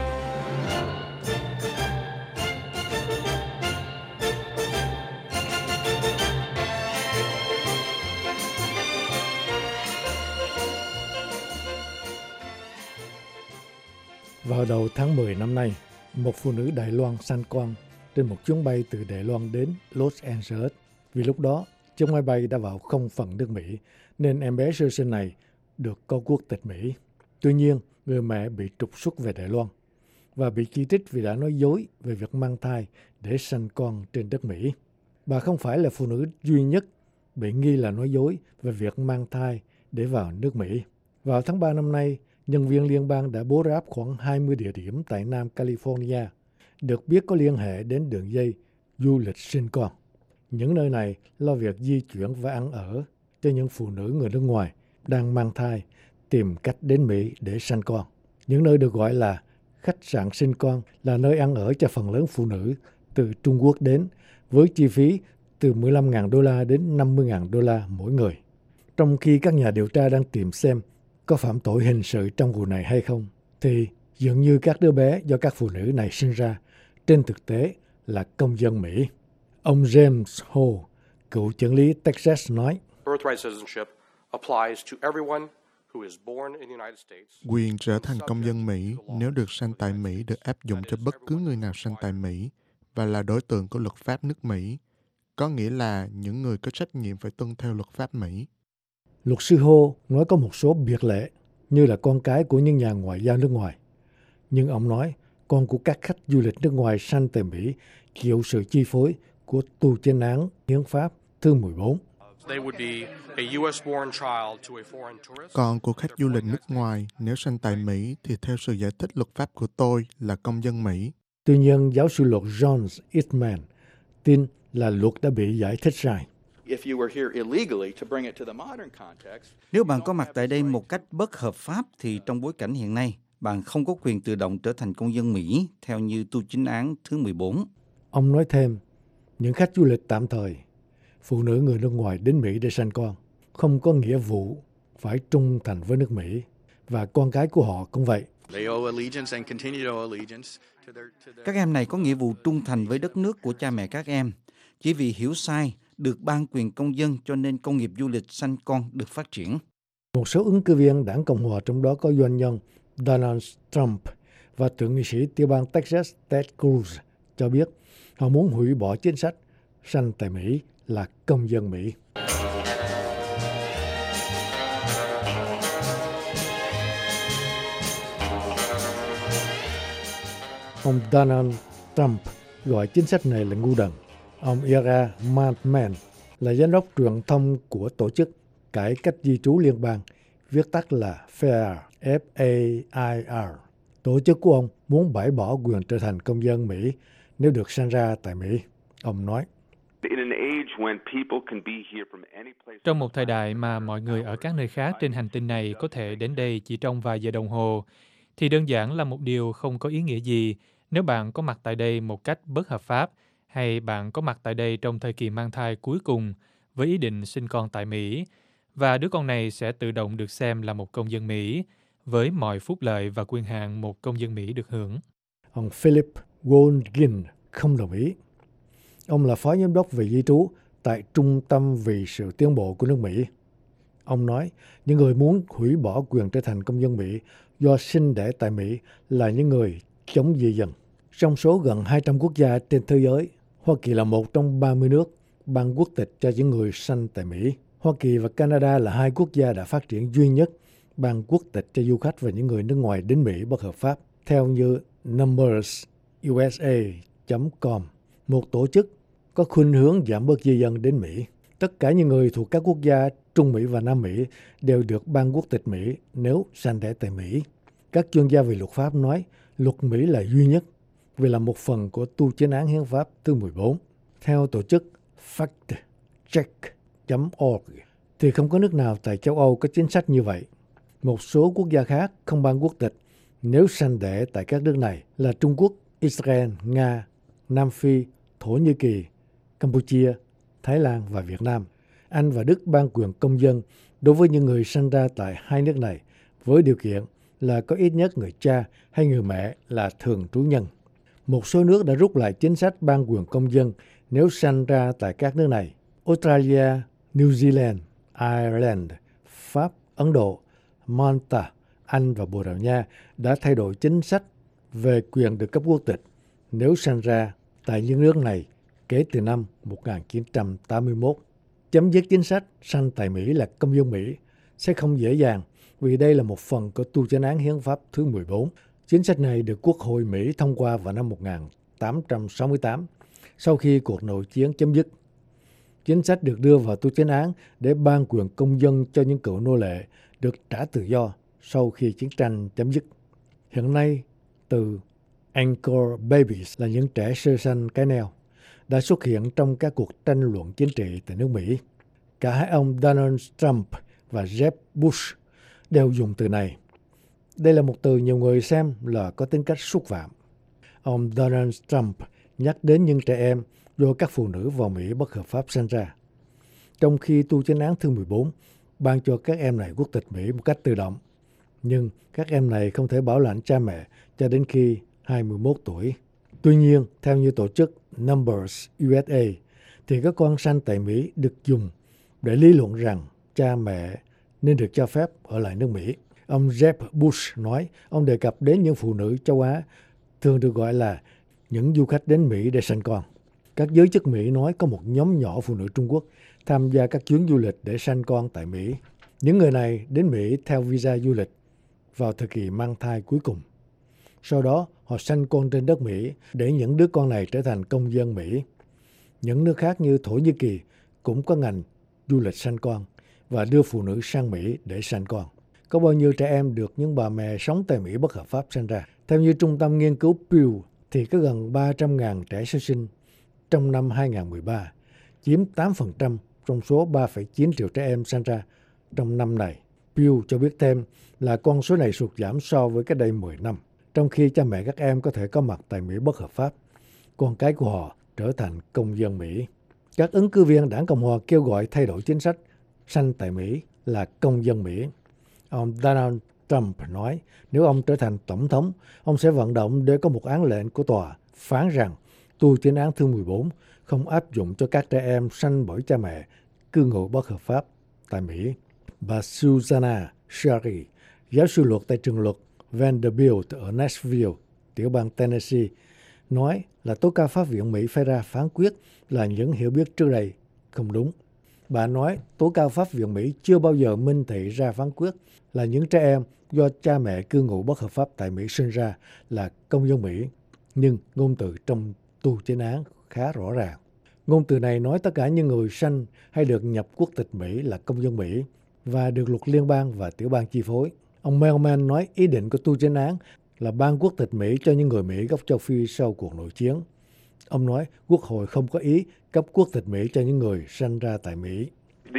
Vào đầu tháng 10 năm nay, một phụ nữ Đài Loan sanh con trên một chuyến bay từ Đài Loan đến Los Angeles. Vì lúc đó, chiếc máy bay đã vào không phận nước Mỹ, nên em bé sơ sinh này được có quốc tịch Mỹ. Tuy nhiên, người mẹ bị trục xuất về Đài Loan và bị chỉ trích vì đã nói dối về việc mang thai để sanh con trên đất Mỹ. Bà không phải là phụ nữ duy nhất bị nghi là nói dối về việc mang thai để vào nước Mỹ. Vào tháng 3 năm nay, nhân viên liên bang đã bố ráp khoảng 20 địa điểm tại Nam California, được biết có liên hệ đến đường dây du lịch sinh con. Những nơi này lo việc di chuyển và ăn ở cho những phụ nữ người nước ngoài đang mang thai tìm cách đến Mỹ để sanh con. Những nơi được gọi là khách sạn sinh con là nơi ăn ở cho phần lớn phụ nữ từ Trung Quốc đến, với chi phí từ $15,000 đến $50,000 mỗi người. Trong khi các nhà điều tra đang tìm xem có phạm tội hình sự trong vụ này hay không, thì dường như các đứa bé do các phụ nữ này sinh ra trên thực tế là công dân Mỹ. Ông James Ho, cựu trưởng lý Texas nói, quyền trở thành công dân Mỹ nếu được sanh tại Mỹ được áp dụng cho bất cứ người nào sanh tại Mỹ và là đối tượng của luật pháp nước Mỹ, có nghĩa là những người có trách nhiệm phải tuân theo luật pháp Mỹ. Luật sư Ho nói có một số biệt lệ, như là con cái của những nhà ngoại giao nước ngoài. Nhưng ông nói con của các khách du lịch nước ngoài sanh tại Mỹ chịu sự chi phối của tu chánh án hiến pháp thứ 14. Con của khách du lịch nước ngoài nếu sanh tại Mỹ thì theo sự giải thích luật pháp của tôi là công dân Mỹ. Tuy nhiên, giáo sư luật John Eastman tin là luật đã bị giải thích sai. Nếu bạn có mặt tại đây một cách bất hợp pháp thì trong bối cảnh hiện nay, bạn không có quyền tự động trở thành công dân Mỹ theo như tu chính án thứ 14. Ông nói thêm, những khách du lịch tạm thời, phụ nữ người nước ngoài đến Mỹ để sanh con, không có nghĩa vụ phải trung thành với nước Mỹ, và con cái của họ cũng vậy. Các em này có nghĩa vụ trung thành với đất nước của cha mẹ các em. Chỉ vì hiểu sai, được ban quyền công dân cho nên công nghiệp du lịch sanh con được phát triển. Một số ứng cử viên đảng Cộng hòa, trong đó có doanh nhân Donald Trump và thượng nghị sĩ tiểu bang Texas Ted Cruz, cho biết họ muốn hủy bỏ chính sách sanh tại Mỹ là công dân Mỹ. Ông Donald Trump gọi chính sách này là ngu đần. Ông Ira Madman là giám đốc truyền thông của tổ chức cải cách di trú liên bang, viết tắt là FAIR, F-A-I-R. Tổ chức của ông muốn bãi bỏ quyền trở thành công dân Mỹ nếu được sinh ra tại Mỹ. Ông nói, trong một thời đại mà mọi người ở các nơi khác trên hành tinh này có thể đến đây chỉ trong vài giờ đồng hồ, thì đơn giản là một điều không có ý nghĩa gì nếu bạn có mặt tại đây một cách bất hợp pháp, hay bạn có mặt tại đây trong thời kỳ mang thai cuối cùng với ý định sinh con tại Mỹ, và đứa con này sẽ tự động được xem là một công dân Mỹ, với mọi phúc lợi và quyền hạn một công dân Mỹ được hưởng. Ông Philip Goldgin không đồng ý. Ông là phó giám đốc về di trú tại Trung tâm vì sự tiến bộ của nước Mỹ. Ông nói, những người muốn hủy bỏ quyền trở thành công dân Mỹ do sinh đẻ tại Mỹ là những người chống di dân. Trong số gần 200 quốc gia trên thế giới, Hoa Kỳ là một trong 30 nước ban quốc tịch cho những người sanh tại Mỹ. Hoa Kỳ và Canada là hai quốc gia đã phát triển duy nhất ban quốc tịch cho du khách và những người nước ngoài đến Mỹ bất hợp pháp, theo như numbersusa.com, một tổ chức có khuynh hướng giảm bớt di dân đến Mỹ. Tất cả những người thuộc các quốc gia Trung Mỹ và Nam Mỹ đều được ban quốc tịch Mỹ nếu sanh đẻ tại Mỹ. Các chuyên gia về luật pháp nói luật Mỹ là duy nhất vì là một phần của tu chánh án hiến pháp thứ 14. Theo tổ chức factcheck.org thì không có nước nào tại châu Âu có chính sách như vậy. Một số quốc gia khác không ban quốc tịch nếu sanh đẻ tại các nước này là Trung Quốc, Israel, Nga, Nam Phi, Thổ Nhĩ Kỳ, Campuchia, Thái Lan và Việt Nam. Anh và Đức ban quyền công dân đối với những người sanh ra tại hai nước này với điều kiện là có ít nhất người cha hay người mẹ là thường trú nhân. Một số nước đã rút lại chính sách ban quyền công dân nếu sanh ra tại các nước này. Australia, New Zealand, Ireland, Pháp, Ấn Độ, Malta, Anh và Bồ Đào Nha đã thay đổi chính sách về quyền được cấp quốc tịch nếu sanh ra tại những nước này kể từ năm 1981. Chấm dứt chính sách sanh tại Mỹ là công dân Mỹ sẽ không dễ dàng vì đây là một phần của tu chánh án hiến pháp thứ 14. Chính sách này được Quốc hội Mỹ thông qua vào năm 1868 sau khi cuộc nội chiến chấm dứt. Chính sách được đưa vào tu chánh án để ban quyền công dân cho những cựu nô lệ được trả tự do sau khi chiến tranh chấm dứt. Hiện nay, từ Anchor Babies là những trẻ sơ sanh cái neo đã xuất hiện trong các cuộc tranh luận chính trị tại nước Mỹ. Cả hai ông Donald Trump và Jeb Bush đều dùng từ này. Đây là một từ nhiều người xem là có tính cách xúc phạm. Ông Donald Trump nhắc đến những trẻ em do các phụ nữ vào Mỹ bất hợp pháp sinh ra, trong khi tu chánh án thứ 14 ban cho các em này quốc tịch Mỹ một cách tự động. Nhưng các em này không thể bảo lãnh cha mẹ cho đến khi 21 tuổi. Tuy nhiên, theo như tổ chức Numbers USA, thì các con sanh tại Mỹ được dùng để lý luận rằng cha mẹ nên được cho phép ở lại nước Mỹ. Ông Jeb Bush nói, ông đề cập đến những phụ nữ châu Á thường được gọi là những du khách đến Mỹ để sanh con. Các giới chức Mỹ nói có một nhóm nhỏ phụ nữ Trung Quốc tham gia các chuyến du lịch để sanh con tại Mỹ. Những người này đến Mỹ theo visa du lịch vào thời kỳ mang thai cuối cùng. Sau đó, họ sanh con trên đất Mỹ để những đứa con này trở thành công dân Mỹ. Những nước khác như Thổ Nhĩ Kỳ cũng có ngành du lịch sanh con và đưa phụ nữ sang Mỹ để sanh con. Có bao nhiêu trẻ em được những bà mẹ sống tại Mỹ bất hợp pháp sanh ra? Theo như Trung tâm Nghiên cứu Pew thì có gần 300.000 trẻ sơ sinh trong năm 2013, chiếm 8% trong số 3,9 triệu trẻ em sanh ra trong năm này. Pew cho biết thêm là con số này sụt giảm so với cách đây 10 năm, trong khi cha mẹ các em có thể có mặt tại Mỹ bất hợp pháp. Con cái của họ trở thành công dân Mỹ. Các ứng cử viên đảng Cộng hòa kêu gọi thay đổi chính sách sanh tại Mỹ là công dân Mỹ. Ông Donald Trump nói nếu ông trở thành tổng thống, ông sẽ vận động để có một án lệnh của tòa phán rằng tu chính án thứ 14 không áp dụng cho các trẻ em sanh bởi cha mẹ cư ngụ bất hợp pháp tại Mỹ. Bà Susanna Sherry, giáo sư luật tại trường luật Vanderbilt ở Nashville, tiểu bang Tennessee, nói là tố cáo pháp viện Mỹ phải ra phán quyết là những hiểu biết trước đây không đúng. Bà nói tố cáo pháp viện Mỹ chưa bao giờ minh thị ra phán quyết là những trẻ em do cha mẹ cư ngụ bất hợp pháp tại Mỹ sinh ra là công dân Mỹ, nhưng ngôn từ trong tu chính án khá rõ ràng. Ngôn từ này nói tất cả những người sanh hay được nhập quốc tịch Mỹ là công dân Mỹ và được luật liên bang và tiểu bang chi phối. Ông Melman nói ý định của tu chính án là ban quốc tịch Mỹ cho những người Mỹ gốc châu Phi sau cuộc nội chiến. Ông nói Quốc hội không có ý cấp quốc tịch Mỹ cho những người sanh ra tại Mỹ.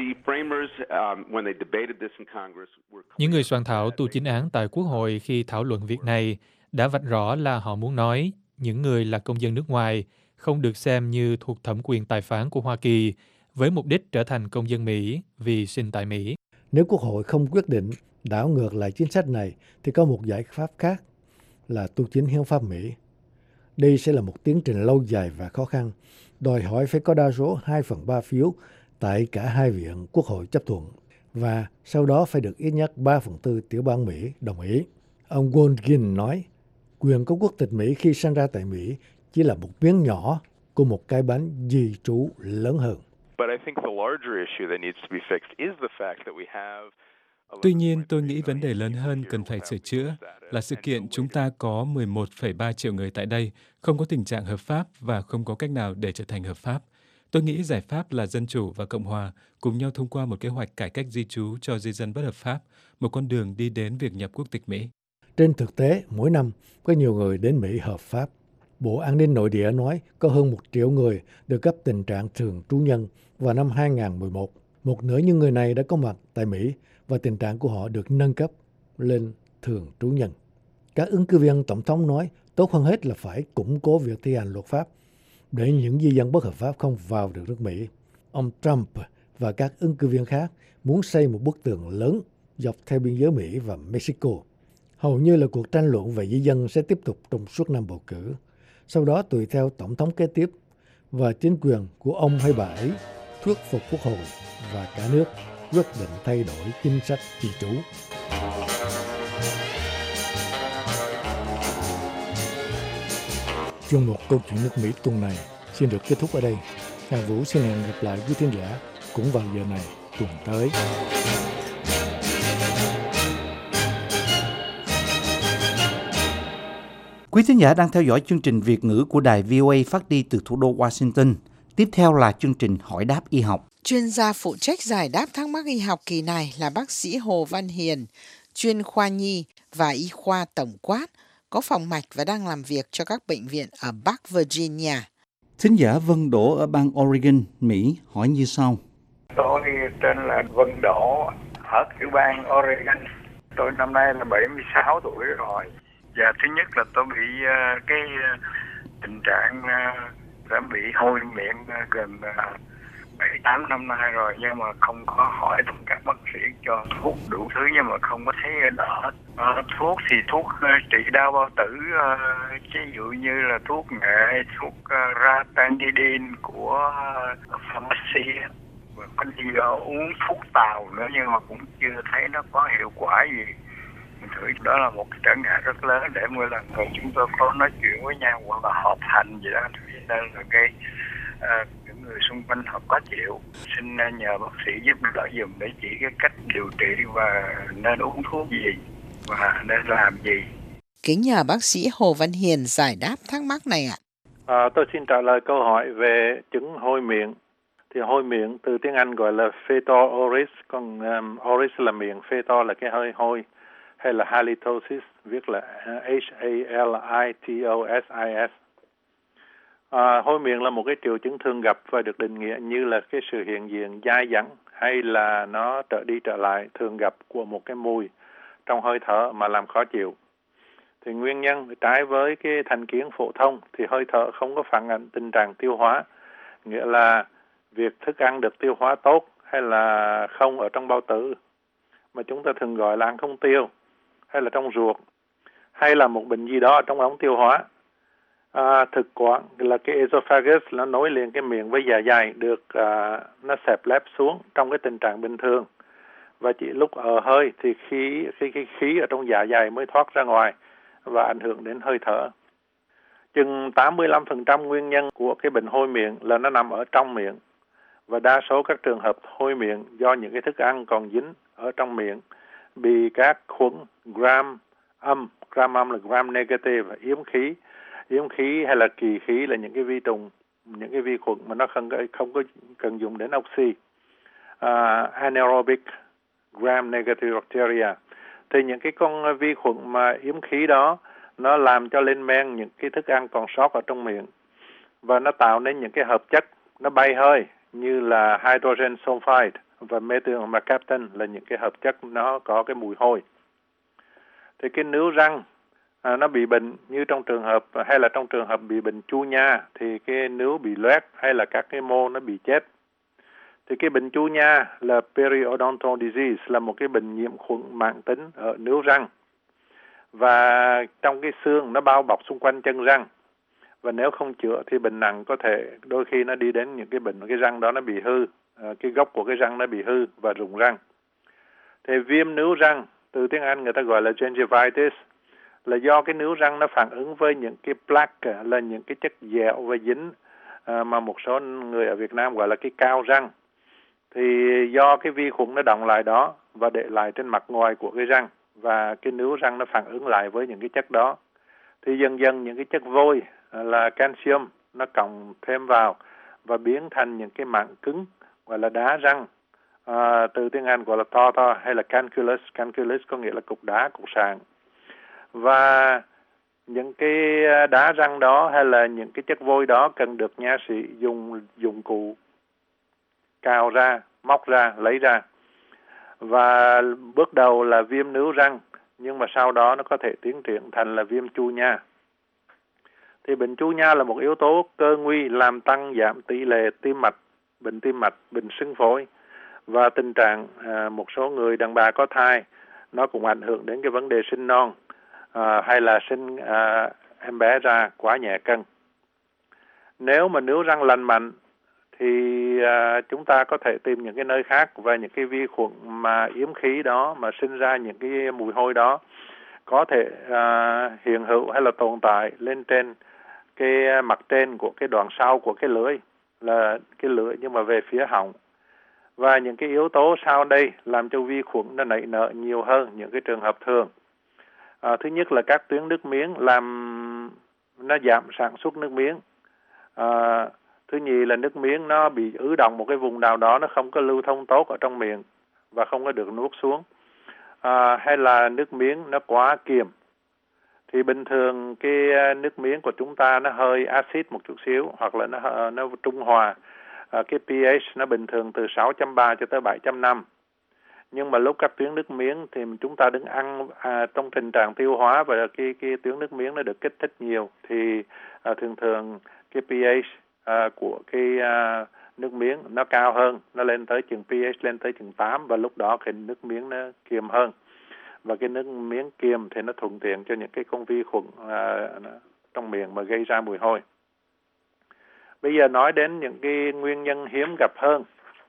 Những người soạn thảo tu chính án tại Quốc hội khi thảo luận việc này đã vạch rõ là họ muốn nói những người là công dân nước ngoài không được xem như thuộc thẩm quyền tài phán của Hoa Kỳ với mục đích trở thành công dân Mỹ vì sinh tại Mỹ. Nếu Quốc hội không quyết định đảo ngược lại chính sách này thì có một giải pháp khác là tu chính hiến pháp Mỹ. Đây sẽ là một tiến trình lâu dài và khó khăn, đòi hỏi phải có đa số 2/3 phiếu tại cả hai viện Quốc hội chấp thuận và sau đó phải được ít nhất 3/4 tiểu bang Mỹ đồng ý. Ông Wolgin nói, quyền có quốc tịch Mỹ khi sinh ra tại Mỹ chỉ là một miếng nhỏ của một cái bánh di trú lớn hơn. Tuy nhiên, tôi nghĩ vấn đề lớn hơn cần phải sửa chữa là sự kiện chúng ta có 11,3 triệu người tại đây, không có tình trạng hợp pháp và không có cách nào để trở thành hợp pháp. Tôi nghĩ giải pháp là Dân Chủ và Cộng Hòa cùng nhau thông qua một kế hoạch cải cách di trú cho di dân bất hợp pháp, một con đường đi đến việc nhập quốc tịch Mỹ. Trên thực tế, mỗi năm có nhiều người đến Mỹ hợp pháp. Bộ An ninh Nội địa nói có hơn 1 triệu người được cấp tình trạng thường trú nhân vào năm 2011. Một nửa những người này đã có mặt tại Mỹ và tình trạng của họ được nâng cấp lên thường trú nhân. Các ứng cử viên tổng thống nói tốt hơn hết là phải củng cố việc thi hành luật pháp để những di dân bất hợp pháp không vào được nước Mỹ. Ông Trump và các ứng cử viên khác muốn xây một bức tường lớn dọc theo biên giới Mỹ và Mexico. Hầu như là cuộc tranh luận về di dân sẽ tiếp tục trong suốt năm bầu cử. Sau đó tùy theo tổng thống kế tiếp và chính quyền của ông hay bà ấy thuyết phục Quốc hội và cả nước quyết định thay đổi chính sách di trú. Chuyên mục Câu chuyện nước Mỹ tuần này xin được kết thúc ở đây. Hà Vũ xin hẹn gặp lại quý thính giả cũng vào giờ này tuần tới. Quý thính giả đang theo dõi chương trình Việt ngữ của đài VOA phát đi từ thủ đô Washington. Tiếp theo là chương trình Hỏi đáp y học. Chuyên gia phụ trách giải đáp thắc mắc y học kỳ này là bác sĩ Hồ Văn Hiền, chuyên khoa nhi và y khoa tổng quát, có phòng mạch và đang làm việc cho các bệnh viện ở Bắc Virginia. Thính giả Vân Đỗ ở bang Oregon, Mỹ hỏi như sau. Tôi tên là Vân Đỗ ở tiểu bang Oregon. Tôi năm nay là 76 tuổi rồi. Và thứ nhất là tôi bị cái tình trạng đã bị hôi miệng gần 7-8 năm nay rồi, nhưng mà không có hỏi các bác sĩ cho thuốc đủ thứ nhưng mà không có thấy đỡ. Thuốc thì thuốc trị đau bao tử, ví dụ như là thuốc nghệ, thuốc Ranitidine của pharmacy, và có đi uống thuốc tàu nữa nhưng mà cũng chưa thấy nó có hiệu quả gì. Thử đó là một cái trở ngại rất lớn để mỗi lần chúng tôi có nói chuyện với nhau hoặc là họp hành gì đó, nên là những người xung quanh họ có chịu. Xin nhờ bác sĩ giúp đỡ dùm để chỉ cái cách điều trị và nên uống thuốc gì và nên làm gì. kính nhờ bác sĩ Hồ Văn Hiền giải đáp thắc mắc này ạ. Tôi xin trả lời câu hỏi về chứng hôi miệng. Thì hôi miệng từ tiếng Anh gọi là fetor oris, còn oris là miệng, fetor là cái hơi hôi, hay là halitosis, viết là H-A-L-I-T-O-S-I-S. Hôi miệng là một cái triệu chứng thường gặp và được định nghĩa như là cái sự hiện diện dai dẳng hay là nó trở đi trở lại thường gặp của một cái mùi trong hơi thở mà làm khó chịu. Thì nguyên nhân trái với cái thành kiến phổ thông thì hơi thở không có phản ánh tình trạng tiêu hóa, nghĩa là việc thức ăn được tiêu hóa tốt hay là không ở trong bao tử, mà chúng ta thường gọi là ăn không tiêu, hay là trong ruột, hay là một bệnh gì đó ở trong ống tiêu hóa. Thực quản là cái esophagus, nó nối liền cái miệng với dạ dày, được nó xẹp lép xuống trong cái tình trạng bình thường, và chỉ lúc ở hơi thì khí ở trong dạ dày mới thoát ra ngoài và ảnh hưởng đến hơi thở. Chừng 85% nguyên nhân của cái bệnh hôi miệng là nó nằm ở trong miệng, và đa số các trường hợp hôi miệng do những cái thức ăn còn dính ở trong miệng bị các khuẩn gram âm là gram negative, yếm khí hay là kỳ khí là những cái vi trùng, những cái vi khuẩn mà nó không có cần dùng đến oxy, anaerobic gram negative bacteria. Thì những cái con vi khuẩn mà yếm khí đó nó làm cho lên men những cái thức ăn còn sót ở trong miệng, và nó tạo nên những cái hợp chất nó bay hơi như là hydrogen sulfide và methyl mercaptan, là những cái hợp chất nó có cái mùi hôi. Thì cái nướu răng nó bị bệnh, như trong trường hợp hay là trong trường hợp bị bệnh chu nha thì cái nướu bị loét hay là các cái mô nó bị chết. Thì cái bệnh chu nha là periodontal disease, là một cái bệnh nhiễm khuẩn mãn tính ở nướu răng, và trong cái xương nó bao bọc xung quanh chân răng, và nếu không chữa thì bệnh nặng có thể đôi khi nó đi đến những cái bệnh cái răng đó nó bị hư, cái gốc của cái răng nó bị hư và rụng răng. Thì viêm nướu răng từ tiếng Anh người ta gọi là gingivitis, là do cái nướu răng nó phản ứng với những cái plaque, là những cái chất dẻo và dính mà một số người ở Việt Nam gọi là cái cao răng. Thì do cái vi khuẩn nó đọng lại đó và để lại trên mặt ngoài của cái răng, và cái nướu răng nó phản ứng lại với những cái chất đó, thì dần dần những cái chất vôi là calcium nó cộng thêm vào và biến thành những cái mảng cứng gọi là đá răng, từ tiếng Anh gọi là tartar hay là canculus. Canculus có nghĩa là cục đá, cục sạn. Và những cái đá răng đó hay là những cái chất vôi đó cần được nha sĩ dùng dụng cụ cào ra, móc ra, lấy ra. Và bước đầu là viêm nướu răng, nhưng mà sau đó nó có thể tiến triển thành là viêm chu nha. Thì bệnh chu nha là một yếu tố cơ nguy làm tăng giảm tỷ lệ tim mạch, bệnh sưng phổi, và tình trạng một số người đàn bà có thai, nó cũng ảnh hưởng đến cái vấn đề sinh non, hay là sinh em bé ra quá nhẹ cân. Nếu mà nướu răng lành mạnh thì chúng ta có thể tìm những cái nơi khác, và những cái vi khuẩn mà yếm khí đó mà sinh ra những cái mùi hôi đó có thể hiện hữu hay là tồn tại lên trên cái mặt trên của cái đoạn sau của cái lưỡi, là cái lưỡi nhưng mà về phía họng. Và những cái yếu tố sau đây làm cho vi khuẩn nó nảy nở nhiều hơn những cái trường hợp thường. Thứ nhất là các tuyến nước miếng làm nó giảm sản xuất nước miếng. Thứ nhì là nước miếng nó bị ứ đọng một cái vùng nào đó, nó không có lưu thông tốt ở trong miệng và không có được nuốt xuống. Hay là nước miếng nó quá kiềm. Thì bình thường cái nước miếng của chúng ta nó hơi axit một chút xíu, hoặc là nó trung hòa. Cái pH nó bình thường từ 6.3 cho tới 7.5. Nhưng mà lúc các tuyến nước miếng thì chúng ta đứng ăn trong tình trạng tiêu hóa, và cái tuyến nước miếng nó được kích thích nhiều, thì thường cái pH của cái nước miếng nó cao hơn, nó lên tới chừng pH lên tới chừng 8, và lúc đó cái nước miếng nó kiềm hơn. Và cái nước miếng kiềm thì nó thuận tiện cho những cái con vi khuẩn trong miệng mà gây ra mùi hôi. Bây giờ nói đến những cái nguyên nhân hiếm gặp hơn,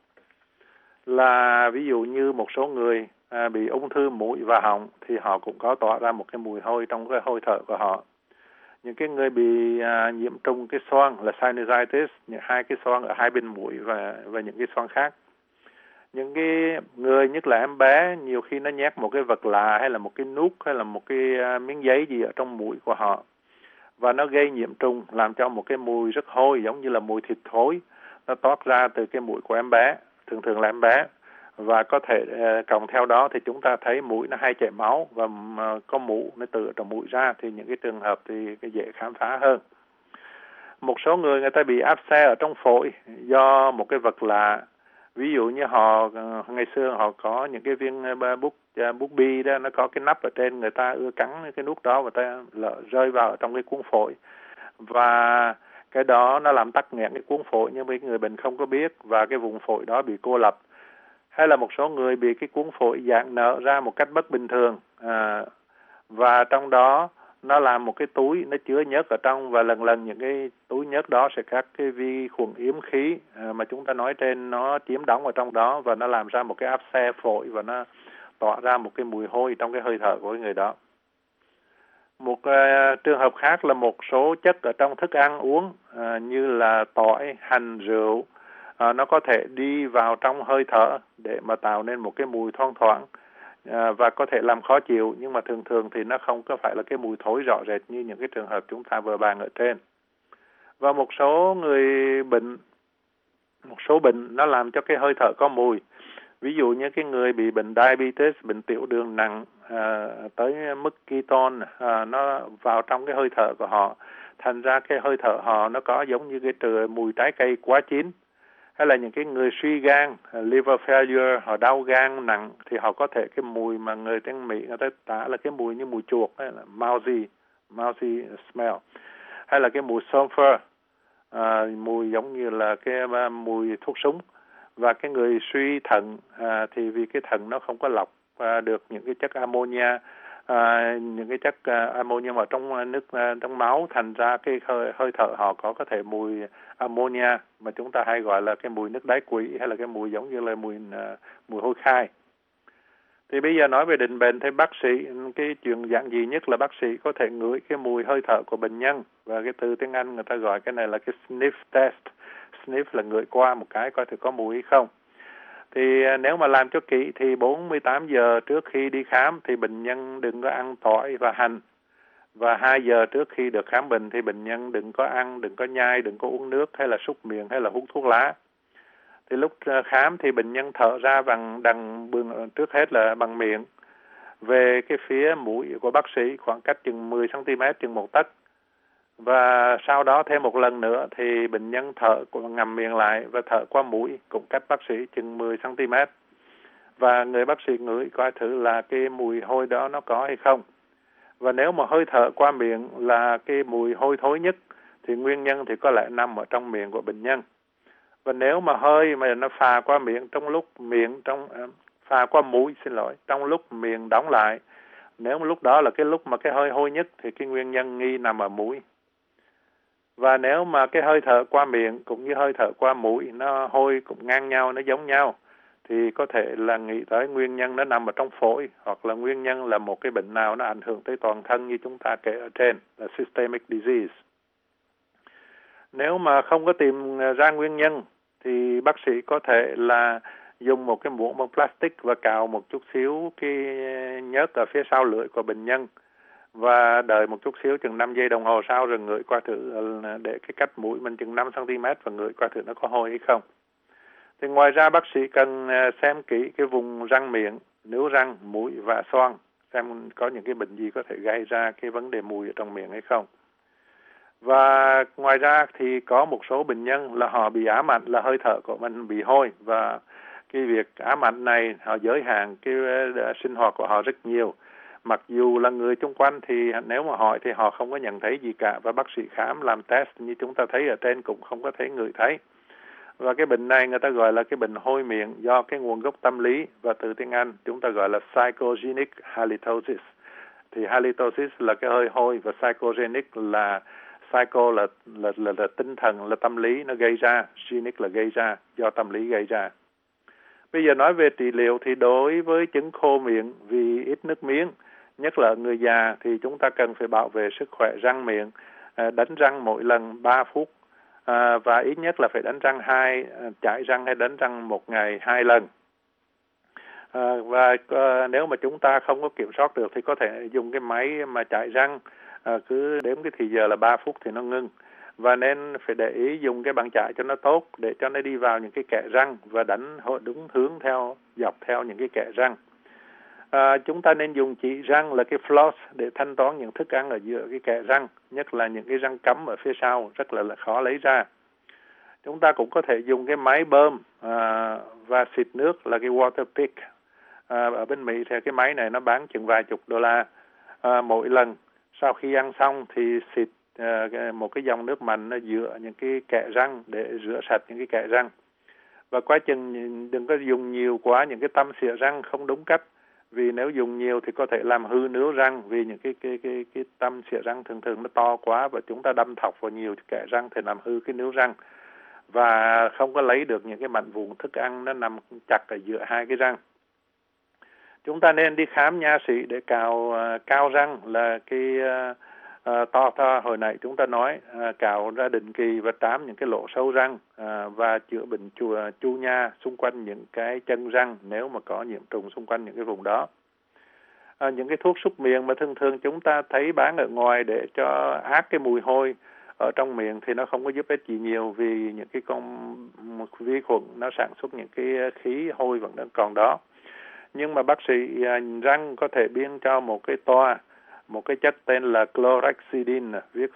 là ví dụ như một số người bị ung thư mũi và họng thì họ cũng có tỏa ra một cái mùi hôi trong cái hơi thở của họ. Những cái người bị nhiễm trùng cái xoang là sinusitis, hai cái xoang ở hai bên mũi và những cái xoang khác. Những cái người, nhất là em bé, nhiều khi nó nhét một cái vật lạ hay là một cái nút hay là một cái miếng giấy gì ở trong mũi của họ, và nó gây nhiễm trùng, làm cho một cái mùi rất hôi giống như là mùi thịt thối nó toát ra từ cái mũi của em bé, thường thường là em bé. Và có thể cộng theo đó thì chúng ta thấy mũi nó hay chảy máu và có mủ nó từ trong mũi ra, thì những cái trường hợp thì dễ khám phá hơn. Một số người ta bị áp xe ở trong phổi do một cái vật lạ. Ví dụ như ngày xưa họ có những cái viên bút bi đó, nó có cái nắp ở trên, người ta ưa cắn cái nút đó và ta rơi vào trong cái cuống phổi, và cái đó nó làm tắc nghẽn cái cuống phổi, nhưng mấy người bệnh không có biết, và cái vùng phổi đó bị cô lập. Hay là một số người bị cái cuống phổi giãn nở ra một cách bất bình thường, và trong đó nó làm một cái túi, nó chứa nhớt ở trong, và lần lần những cái túi nhớt đó sẽ các cái vi khuẩn yếm khí mà chúng ta nói trên, nó chiếm đóng ở trong đó, và nó làm ra một cái áp xe phổi, và nó tỏa ra một cái mùi hôi trong cái hơi thở của người đó. Một trường hợp khác là một số chất ở trong thức ăn uống như là tỏi, hành, rượu, nó có thể đi vào trong hơi thở để mà tạo nên một cái mùi thoang thoảng và có thể làm khó chịu, nhưng mà thường thường thì nó không có phải là cái mùi thối rõ rệt như những cái trường hợp chúng ta vừa bàn ở trên. Và một số bệnh nó làm cho cái hơi thở có mùi. Ví dụ như cái người bị bệnh diabetes, bệnh tiểu đường nặng tới mức ketone, nó vào trong cái hơi thở của họ, thành ra cái hơi thở họ nó có giống như cái mùi trái cây quá chín. Hay là những cái người suy gan, liver failure, họ đau gan nặng, thì họ có thể cái mùi mà người tiếng Mỹ người ta tả là cái mùi như mùi chuột, hay là mousy smell, hay là cái mùi sulfur, mùi giống như là cái mùi thuốc súng. Và cái người suy thận thì vì cái thận nó không có lọc được những cái chất ammonia, những cái chất ammonia ở trong nước, trong máu, thành ra cái hơi thở họ có thể mùi ammonia mà chúng ta hay gọi là cái mùi nước đáy quỷ, hay là cái mùi giống như là mùi hôi khai. Thì bây giờ nói về định bệnh thì bác sĩ, cái chuyện dạng gì nhất là bác sĩ có thể ngửi cái mùi hơi thở của bệnh nhân, và cái từ tiếng Anh người ta gọi cái này là cái sniff test. Sniff là ngửi qua một cái coi thử có mùi hay không. Thì nếu mà làm cho kỹ thì 48 giờ trước khi đi khám thì bệnh nhân đừng có ăn tỏi và hành. Và 2 giờ trước khi được khám bệnh thì bệnh nhân đừng có ăn, đừng có nhai, đừng có uống nước hay là súc miệng hay là hút thuốc lá. Thì lúc khám thì bệnh nhân thở ra trước hết là bằng miệng về cái phía mũi của bác sĩ khoảng cách chừng 10 cm, chừng 1 tấc. Và sau đó thêm một lần nữa thì bệnh nhân thở ngậm miệng lại và thở qua mũi cũng cách bác sĩ chừng 10 cm. Và người bác sĩ ngửi coi thử là cái mùi hôi đó nó có hay không. Và nếu mà hơi thở qua miệng là cái mùi hôi thối nhất thì nguyên nhân thì có lẽ nằm ở trong miệng của bệnh nhân. Và nếu mà hơi mà nó phà qua miệng phà qua mũi trong lúc miệng đóng lại, nếu mà lúc đó là cái lúc mà cái hơi hôi nhất thì cái nguyên nhân nghi nằm ở mũi. Và nếu mà cái hơi thở qua miệng cũng như hơi thở qua mũi nó hôi cũng ngang nhau, nó giống nhau, thì có thể là nghĩ tới nguyên nhân nó nằm ở trong phổi, hoặc là nguyên nhân là một cái bệnh nào nó ảnh hưởng tới toàn thân như chúng ta kể ở trên, là systemic disease. Nếu mà không có tìm ra nguyên nhân thì bác sĩ có thể là dùng một cái muỗng bằng plastic và cào một chút xíu cái nhớt ở phía sau lưỡi của bệnh nhân, và đợi một chút xíu chừng 5 giây đồng hồ sau rồi ngửi qua thử, để cái cách mũi mình chừng 5 cm và ngửi qua thử nó có hôi hay không. Thì ngoài ra bác sĩ cần xem kỹ cái vùng răng miệng, nướu răng, mũi và xoang, xem có những cái bệnh gì có thể gây ra cái vấn đề mùi ở trong miệng hay không. Và ngoài ra thì có một số bệnh nhân là họ bị ám ảnh, là hơi thở của mình bị hôi, và cái việc ám ảnh này họ giới hạn cái sinh hoạt của họ rất nhiều. Mặc dù là người xung quanh thì nếu mà hỏi thì họ không có nhận thấy gì cả, và bác sĩ khám làm test như chúng ta thấy ở trên cũng không có thấy người thấy. Và cái bệnh này người ta gọi là cái bệnh hôi miệng do cái nguồn gốc tâm lý, và từ tiếng Anh chúng ta gọi là psychogenic halitosis. Thì halitosis là cái hơi hôi, và psychogenic là psycho là tinh thần, là tâm lý nó gây ra, genic là gây ra, do tâm lý gây ra. Bây giờ nói về trị liệu thì đối với chứng khô miệng vì ít nước miếng, nhất là người già, thì chúng ta cần phải bảo vệ sức khỏe răng miệng, đánh răng mỗi lần 3 phút, và ít nhất là phải đánh răng chải răng hay đánh răng một ngày 2 lần. Và nếu mà chúng ta không có kiểm soát được thì có thể dùng cái máy mà chạy răng, cứ đếm cái thì giờ là 3 phút thì nó ngưng. Và nên phải để ý dùng cái bàn chải cho nó tốt, để cho nó đi vào những cái kẽ răng và đánh đúng hướng dọc theo những cái kẽ răng. Chúng ta nên dùng chỉ răng là cái floss để thanh toán những thức ăn ở giữa cái kẽ răng, nhất là những cái răng cắm ở phía sau rất là khó lấy ra. Chúng ta cũng có thể dùng cái máy bơm và xịt nước là cái water pick. Ở bên Mỹ thì cái máy này nó bán chừng vài chục $. Mỗi lần sau khi ăn xong thì xịt một cái dòng nước mạnh nó giữa những cái kẽ răng để rửa sạch những cái kẽ răng. Và quá chừng đừng có dùng nhiều quá những cái tăm xịa răng không đúng cách, vì nếu dùng nhiều thì có thể làm hư nướu răng, vì những cái tăm xịa răng thường nó to quá và chúng ta đâm thọc vào nhiều kẽ răng thì làm hư cái nướu răng và không có lấy được những cái mảnh vụn thức ăn nó nằm chặt ở giữa hai cái răng. Chúng ta nên đi khám nha sĩ để cao răng là cái to hồi nãy chúng ta nói, cạo ra định kỳ và trám những cái lỗ sâu răng và chữa bệnh chu nha xung quanh những cái chân răng nếu mà có nhiễm trùng xung quanh những cái vùng đó. Những cái thuốc súc miệng mà thường chúng ta thấy bán ở ngoài để cho át cái mùi hôi ở trong miệng thì nó không có giúp ích gì nhiều, vì những cái con vi khuẩn nó sản xuất những cái khí hôi vẫn đang còn đó. Nhưng mà bác sĩ răng có thể biên cho một cái toa, một cái chất tên là chlorhexidine, viết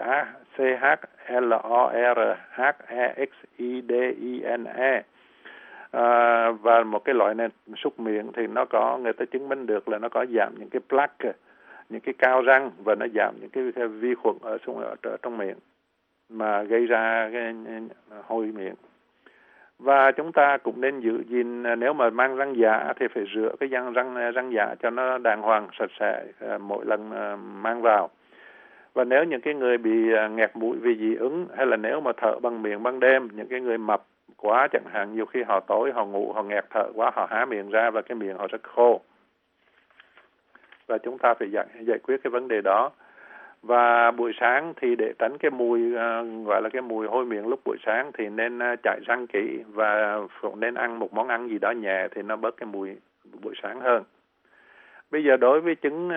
CHLORHEXIDINE. Và một cái loại này súc miệng thì nó có, người ta chứng minh được là nó có giảm những cái plaque, những cái cao răng, và nó giảm những cái vi khuẩn ở trong miệng mà gây ra cái hôi miệng. Và chúng ta cũng nên giữ gìn, nếu mà mang răng giả thì phải rửa cái răng giả cho nó đàng hoàng sạch sẽ mỗi lần mang vào. Và nếu những cái người bị nghẹt mũi vì dị ứng, hay là nếu mà thở bằng miệng ban đêm, những cái người mập quá chẳng hạn, nhiều khi họ tối họ ngủ họ nghẹt thở quá, họ há miệng ra và cái miệng họ rất khô. Và chúng ta phải giải quyết cái vấn đề đó. Và buổi sáng thì để tránh cái mùi gọi là cái mùi hôi miệng lúc buổi sáng thì nên chải răng kỹ và nên ăn một món ăn gì đó nhẹ thì nó bớt cái mùi buổi sáng hơn. Bây giờ đối với chứng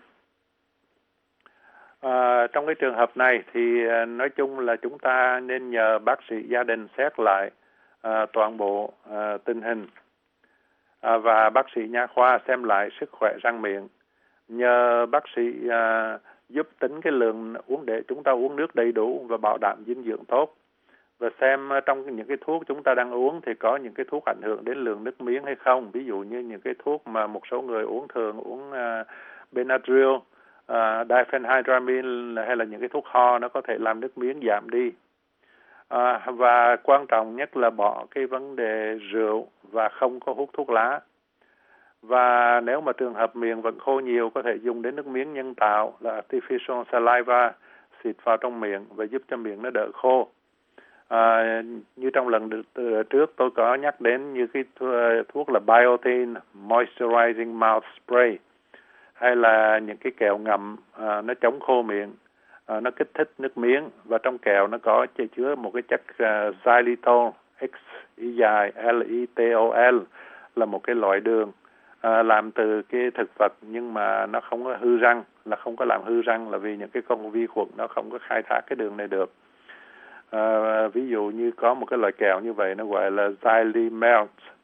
trong cái trường hợp này thì nói chung là chúng ta nên nhờ bác sĩ gia đình xét lại toàn bộ tình hình và bác sĩ nha khoa xem lại sức khỏe răng miệng, nhờ bác sĩ giúp tính cái lượng uống để chúng ta uống nước đầy đủ và bảo đảm dinh dưỡng tốt, và xem trong những cái thuốc chúng ta đang uống thì có những cái thuốc ảnh hưởng đến lượng nước miếng hay không. Ví dụ như những cái thuốc mà một số người uống Benadryl, diphenhydramine hay là những cái thuốc ho, nó có thể làm nước miếng giảm đi. Và quan trọng nhất là bỏ cái vấn đề rượu và không có hút thuốc lá. Và nếu mà trường hợp miệng vẫn khô nhiều, có thể dùng đến nước miếng nhân tạo là artificial saliva, xịt vào trong miệng và giúp cho miệng nó đỡ khô. Như trong lần trước tôi có nhắc đến như cái thuốc là Biotin Moisturizing Mouth Spray, hay là những cái kẹo ngậm nó chống khô miệng, nó kích thích nước miếng, và trong kẹo nó có chứa một cái chất xylitol, XYLITOL, là một cái loại đường làm từ cái thực vật, nhưng mà nó không có hư răng, là không có làm hư răng, là vì những cái con vi khuẩn nó không có khai thác cái đường này được. Ví dụ như có một cái loại kẹo như vậy, nó gọi là Xylymelt,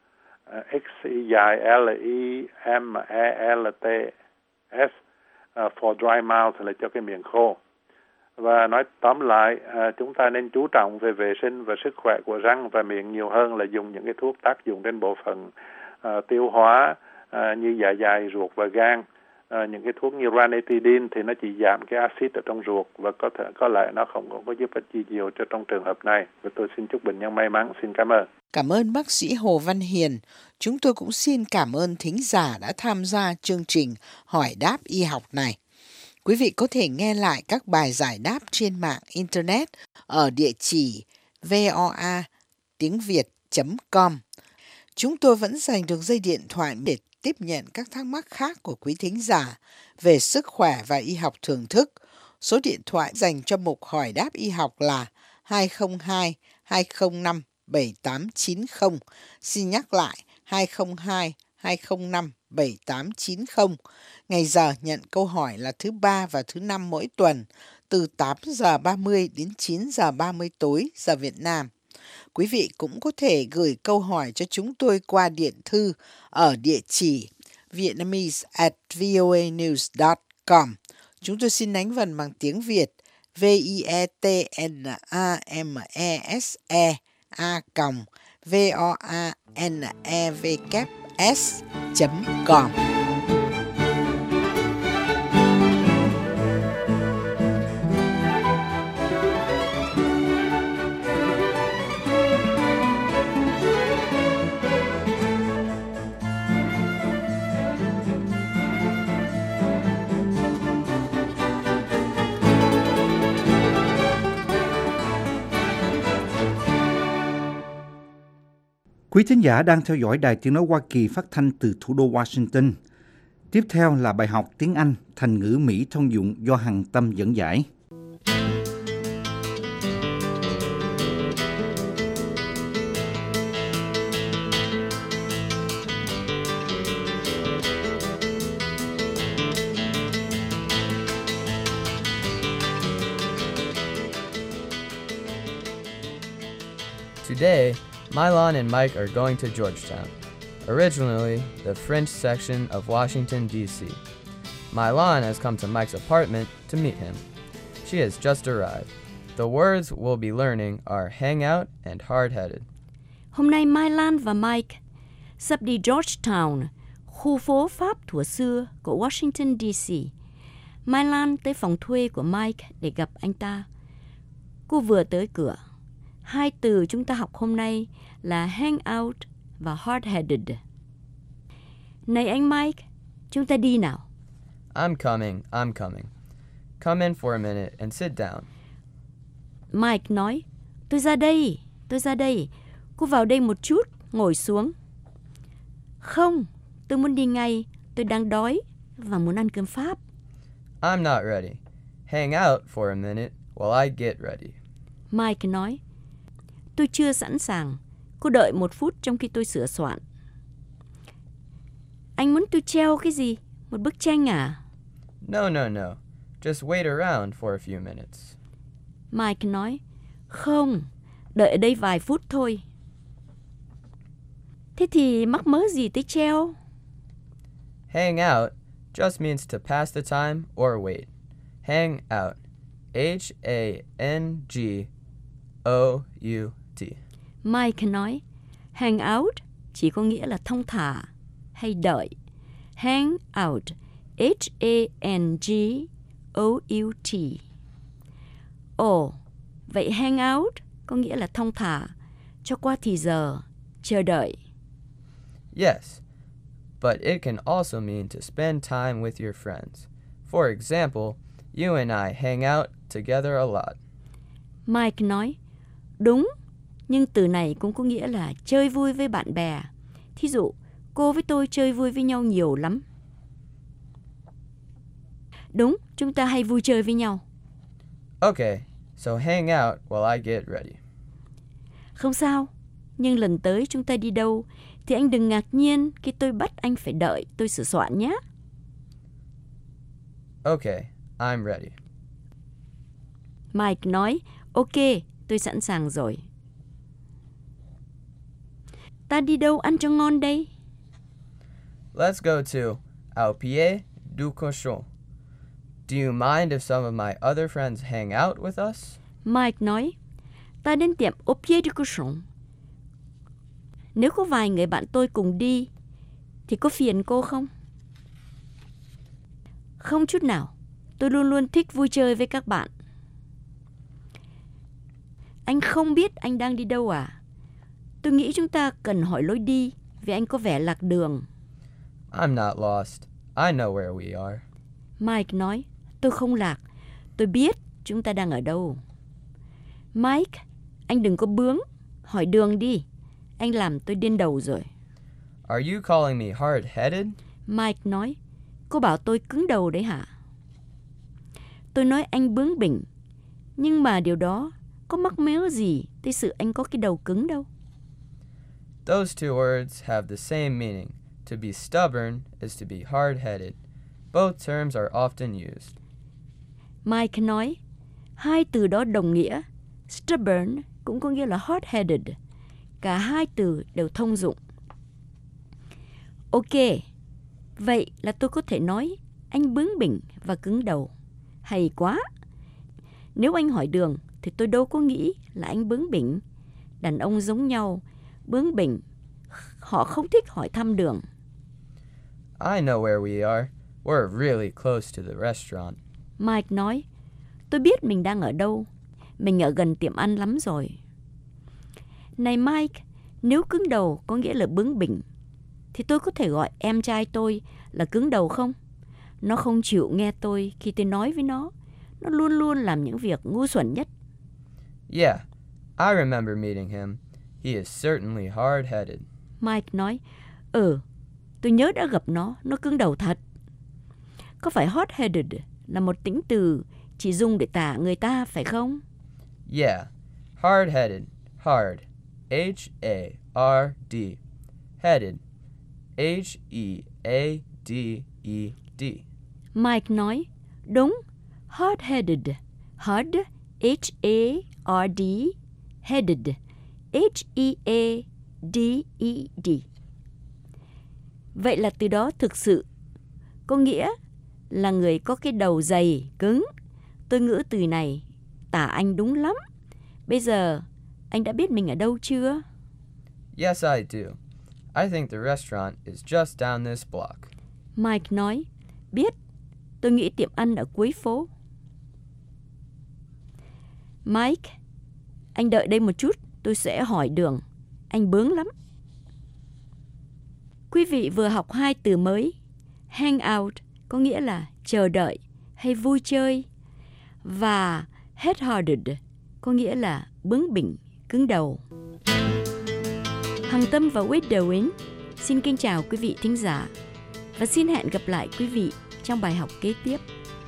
XYLEMELTS, for dry mouth, là cho cái miệng khô. Và nói tóm lại, chúng ta nên chú trọng về vệ sinh và sức khỏe của răng và miệng nhiều hơn là dùng những cái thuốc tác dụng trên bộ phận tiêu hóa như dạ dày, ruột và gan. Những cái thuốc như ranitidine thì nó chỉ giảm cái axit ở trong ruột và có lẽ nó không có giúp ích gì nhiều cho trong trường hợp này. Và tôi xin chúc bệnh nhân may mắn. Xin cảm ơn. Cảm ơn bác sĩ Hồ Văn Hiền. Chúng tôi cũng xin cảm ơn thính giả đã tham gia chương trình Hỏi đáp y học này. Quý vị có thể nghe lại các bài giải đáp trên mạng Internet ở địa chỉ voa.tiếng.việt.com. Chúng tôi vẫn dành được dây điện thoại để tiếp nhận các thắc mắc khác của quý thính giả về sức khỏe và y học thưởng thức. Số điện thoại dành cho mục Hỏi đáp y học là 202 205 7890. Xin nhắc lại 202 205-7890. Ngày giờ nhận câu hỏi là thứ Ba và thứ Năm mỗi tuần, từ 8 giờ 30 đến 9 giờ 30 tối giờ Việt Nam. Quý vị cũng có thể gửi câu hỏi cho chúng tôi qua điện thư ở địa chỉ vietnamese@voanews.com. Chúng tôi xin đánh vần bằng tiếng Việt vietnamese@voanevs.com. Quý thính giả đang theo dõi Đài Tiếng Nói Hoa Kỳ phát thanh từ thủ đô Washington. Tiếp theo là bài học tiếng Anh, thành ngữ Mỹ thông dụng do Hằng Tâm dẫn giải. Today, Mylon and Mike are going to Georgetown, originally the French section of Washington, D.C. Mylon has come to Mike's apartment to meet him. She has just arrived. The words we'll be learning are hang out and hard-headed. Hôm nay Mylon và Mike sắp đi Georgetown, khu phố Pháp thuở xưa của Washington, D.C. Mylon tới phòng thuê của Mike để gặp anh ta. Cô vừa tới cửa. Hai từ chúng ta học hôm nay là hang out và hard-headed. Này anh Mike, chúng ta đi nào. I'm coming. Come in for a minute and sit down. Mike nói, tôi ra đây. Cô vào đây một chút, ngồi xuống. Không, tôi muốn đi ngay, tôi đang đói và muốn ăn cơm Pháp. I'm not ready. Hang out for a minute while I get ready. Mike nói, tôi chưa sẵn sàng. Cô đợi một phút trong khi tôi sửa soạn. Anh muốn tôi treo cái gì? Một bức tranh à? No. Just wait around for a few minutes. Mike nói, không, đợi ở đây vài phút thôi. Thế thì mắc mớ gì tới treo? Hang out just means to pass the time or wait. Hang out. H-A-N-G-O-U-T. Mike nói, hang out chỉ có nghĩa là thong thả hay đợi. Hang out. H-A-N-G-O-U-T. Ồ, vậy hang out có nghĩa là thong thả, cho qua thì giờ, chờ đợi. Yes, but it can also mean to spend time with your friends. For example, you and I hang out together a lot. Mike nói, đúng, nhưng từ này cũng có nghĩa là chơi vui với bạn bè. Thí dụ, cô với tôi chơi vui với nhau nhiều lắm. Đúng, chúng ta hay vui chơi với nhau. Okay, so hang out while I get ready. Không sao, nhưng lần tới chúng ta đi đâu thì anh đừng ngạc nhiên khi tôi bắt anh phải đợi tôi sửa soạn nhé. Okay, I'm ready. Mike nói, ok, tôi sẵn sàng rồi. Ta đi đâu ăn cho ngon đây? Let's go to Au Pied du Cochon. Do you mind if some of my other friends hang out with us? Mike nói, ta đến tiệm Au Pied du Cochon. Nếu có vài người bạn tôi cùng đi, thì có phiền cô không? Không chút nào, tôi luôn luôn thích vui chơi với các bạn. Anh không biết anh đang đi đâu à? Tôi nghĩ chúng ta cần hỏi lối đi, vì anh có vẻ lạc đường. I'm not lost. I know where we are. Mike nói, tôi không lạc. Tôi biết chúng ta đang ở đâu. Mike, anh đừng có bướng. Hỏi đường đi. Anh làm tôi điên đầu rồi. Are you calling me hard-headed? Mike nói, cô bảo tôi cứng đầu đấy hả? Tôi nói anh bướng bỉnh. Nhưng mà điều đó có mắc mớ gì tới sự anh có cái đầu cứng đâu. Those two words have the same meaning, To be stubborn is to be hard-headed. Both terms are often used. Mike nói, hai từ đó đồng nghĩa. Stubborn cũng có nghĩa là hard-headed. Cả hai từ đều thông dụng. Ok, vậy là tôi có thể nói anh bướng bỉnh và cứng đầu. Hay quá! Nếu anh hỏi đường thì tôi đâu có nghĩ là anh bướng bỉnh. Đàn ông giống nhau, bướng bỉnh. Họ không thích hỏi thăm đường. I know where we are. We're really close to the restaurant. Mike nói, tôi biết mình đang ở đâu. Mình ở gần tiệm ăn lắm rồi. Này Mike, nếu cứng đầu có nghĩa là bướng bỉnh, thì tôi có thể gọi em trai tôi là cứng đầu không? Nó không chịu nghe tôi khi tôi nói với nó. Nó luôn luôn làm những việc ngu xuẩn nhất. Yeah, I remember meeting him. He is certainly hard-headed. Mike nói, tôi nhớ đã gặp nó cứng đầu thật. Có phải hot-headed là một tính từ chỉ dùng để tả người ta phải không? Yeah, hard-headed, hard, H-A-R-D, headed, H-E-A-D-E-D. Mike nói, đúng, hard-headed, hard, H-A-R-D, headed, H-E-A-D-E-D. Vậy là từ đó thực sự có nghĩa là người có cái đầu dày, cứng. Tôi ngữ từ này tả anh đúng lắm. Bây giờ anh đã biết mình ở đâu chưa? Yes, I do. I think the restaurant is just down this block. Mike nói, biết. Tôi nghĩ tiệm ăn ở cuối phố. Mike, anh đợi đây một chút, tôi sẽ hỏi đường. Anh bướng lắm. Quý vị vừa học hai từ mới. Hang out có nghĩa là chờ đợi hay vui chơi. Và hard-headed có nghĩa là bướng bỉnh, cứng đầu. Hằng Tâm và Wade Darwin xin kính chào quý vị thính giả và xin hẹn gặp lại quý vị trong bài học kế tiếp.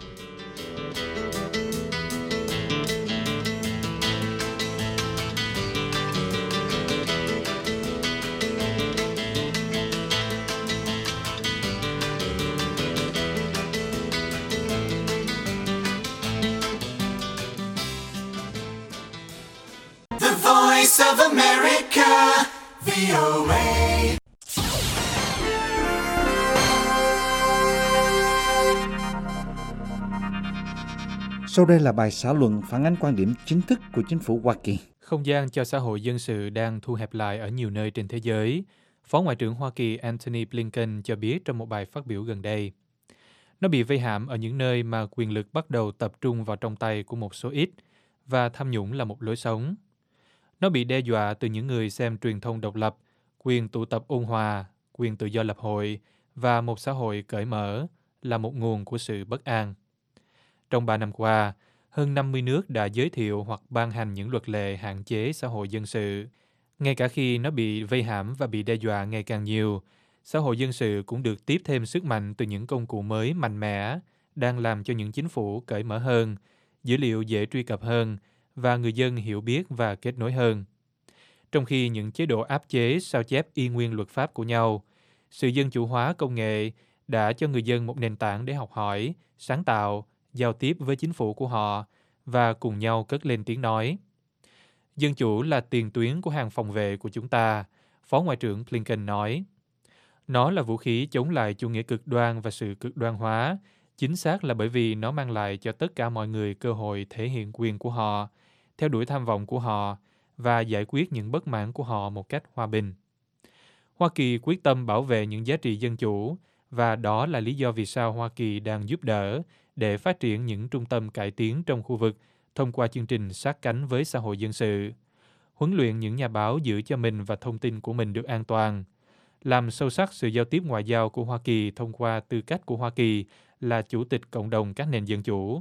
The Voice of America, VOA. Sau đây là bài xã luận phản ánh quan điểm chính thức của chính phủ Hoa Kỳ. Không gian cho xã hội dân sự đang thu hẹp lại ở nhiều nơi trên thế giới, Phó Ngoại trưởng Hoa Kỳ Antony Blinken cho biết trong một bài phát biểu gần đây. Nó bị vây hãm ở những nơi mà quyền lực bắt đầu tập trung vào trong tay của một số ít, và tham nhũng là một lối sống. Nó bị đe dọa từ những người xem truyền thông độc lập, quyền tụ tập ôn hòa, quyền tự do lập hội và một xã hội cởi mở là một nguồn của sự bất an. Trong 3 năm qua, hơn 50 nước đã giới thiệu hoặc ban hành những luật lệ hạn chế xã hội dân sự. Ngay cả khi nó bị vây hãm và bị đe dọa ngày càng nhiều, xã hội dân sự cũng được tiếp thêm sức mạnh từ những công cụ mới mạnh mẽ, đang làm cho những chính phủ cởi mở hơn, dữ liệu dễ truy cập hơn và người dân hiểu biết và kết nối hơn. Trong khi những chế độ áp chế sao chép y nguyên luật pháp của nhau, sự dân chủ hóa công nghệ đã cho người dân một nền tảng để học hỏi, sáng tạo, giao tiếp với chính phủ của họ và cùng nhau cất lên tiếng nói. Dân chủ là tiền tuyến của hàng phòng vệ của chúng ta, Phó Ngoại trưởng Blinken nói. Nó là vũ khí chống lại chủ nghĩa cực đoan và sự cực đoan hóa, chính xác là bởi vì nó mang lại cho tất cả mọi người cơ hội thể hiện quyền của họ, theo đuổi tham vọng của họ và giải quyết những bất mãn của họ một cách hòa bình. Hoa Kỳ quyết tâm bảo vệ những giá trị dân chủ, và đó là lý do vì sao Hoa Kỳ đang giúp đỡ để phát triển những trung tâm cải tiến trong khu vực thông qua chương trình sát cánh với xã hội dân sự, huấn luyện những nhà báo giữ cho mình và thông tin của mình được an toàn, làm sâu sắc sự giao tiếp ngoại giao của Hoa Kỳ thông qua tư cách của Hoa Kỳ là chủ tịch cộng đồng các nền dân chủ,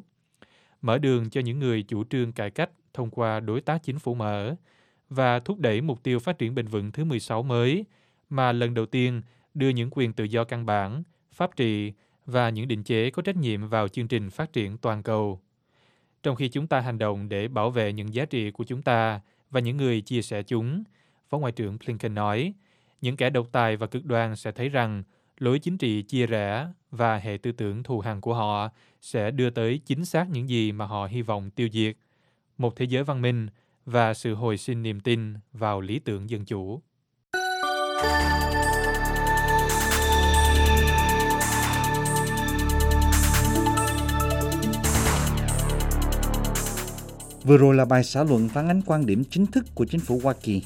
mở đường cho những người chủ trương cải cách thông qua đối tác chính phủ mở, và thúc đẩy mục tiêu phát triển bền vững thứ 16 mới, mà lần đầu tiên đưa những quyền tự do căn bản, pháp trị và những định chế có trách nhiệm vào chương trình phát triển toàn cầu. Trong khi chúng ta hành động để bảo vệ những giá trị của chúng ta và những người chia sẻ chúng, Phó Ngoại trưởng Blinken nói, những kẻ độc tài và cực đoan sẽ thấy rằng lối chính trị chia rẽ và hệ tư tưởng thù hằn của họ sẽ đưa tới chính xác những gì mà họ hy vọng tiêu diệt, một thế giới văn minh và sự hồi sinh niềm tin vào lý tưởng dân chủ. Vừa rồi là bài xã luận phản ánh quan điểm chính thức của chính phủ Hoa Kỳ.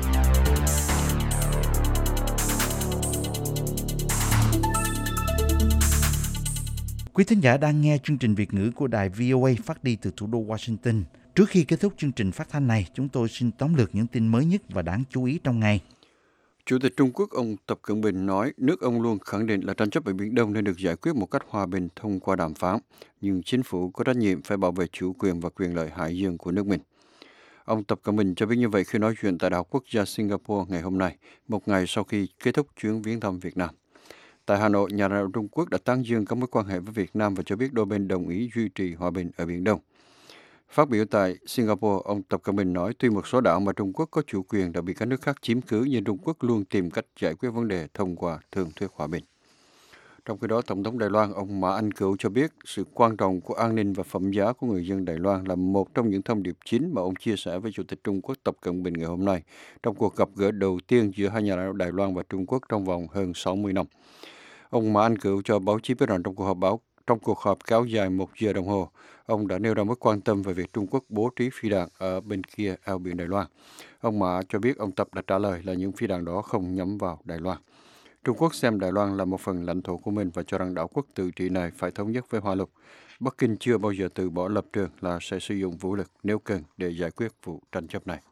Quý thính giả đang nghe chương trình Việt ngữ của đài VOA phát đi từ thủ đô Washington. Trước khi kết thúc chương trình phát thanh này, chúng tôi xin tóm lược những tin mới nhất và đáng chú ý trong ngày. Chủ tịch Trung Quốc ông Tập Cận Bình nói nước ông luôn khẳng định là tranh chấp ở Biển Đông nên được giải quyết một cách hòa bình thông qua đàm phán, nhưng chính phủ có trách nhiệm phải bảo vệ chủ quyền và quyền lợi hải dương của nước mình. Ông Tập Cận Bình cho biết như vậy khi nói chuyện tại Đại học Quốc gia Singapore ngày hôm nay, một ngày sau khi kết thúc chuyến viếng thăm Việt Nam. Tại Hà Nội, nhà lãnh đạo Trung Quốc đã tán dương các mối quan hệ với Việt Nam và cho biết đôi bên đồng ý duy trì hòa bình ở Biển Đông. Phát biểu tại Singapore, ông Tập Cận Bình nói tuy một số đảo mà Trung Quốc có chủ quyền đã bị các nước khác chiếm cứ, nhưng Trung Quốc luôn tìm cách giải quyết vấn đề thông qua thương thuyết hòa bình. Trong khi đó, Tổng thống Đài Loan ông Mã Anh Cửu cho biết sự quan trọng của an ninh và phẩm giá của người dân Đài Loan là một trong những thông điệp chính mà ông chia sẻ với Chủ tịch Trung Quốc Tập Cận Bình ngày hôm nay trong cuộc gặp gỡ đầu tiên giữa hai nhà lãnh đạo Đài Loan và Trung Quốc trong vòng hơn 60 năm. Ông Mã Anh Cửu cho báo chí biết rằng trong cuộc họp kéo dài 1 giờ đồng hồ, ông đã nêu ra mối quan tâm về việc Trung Quốc bố trí phi đạn ở bên kia eo biển Đài Loan. Ông Mã cho biết ông Tập đã trả lời là những phi đạn đó không nhắm vào Đài Loan. Trung Quốc xem Đài Loan là một phần lãnh thổ của mình và cho rằng đảo quốc tự trị này phải thống nhất với Hoa Lục. Bắc Kinh chưa bao giờ từ bỏ lập trường là sẽ sử dụng vũ lực nếu cần để giải quyết vụ tranh chấp này.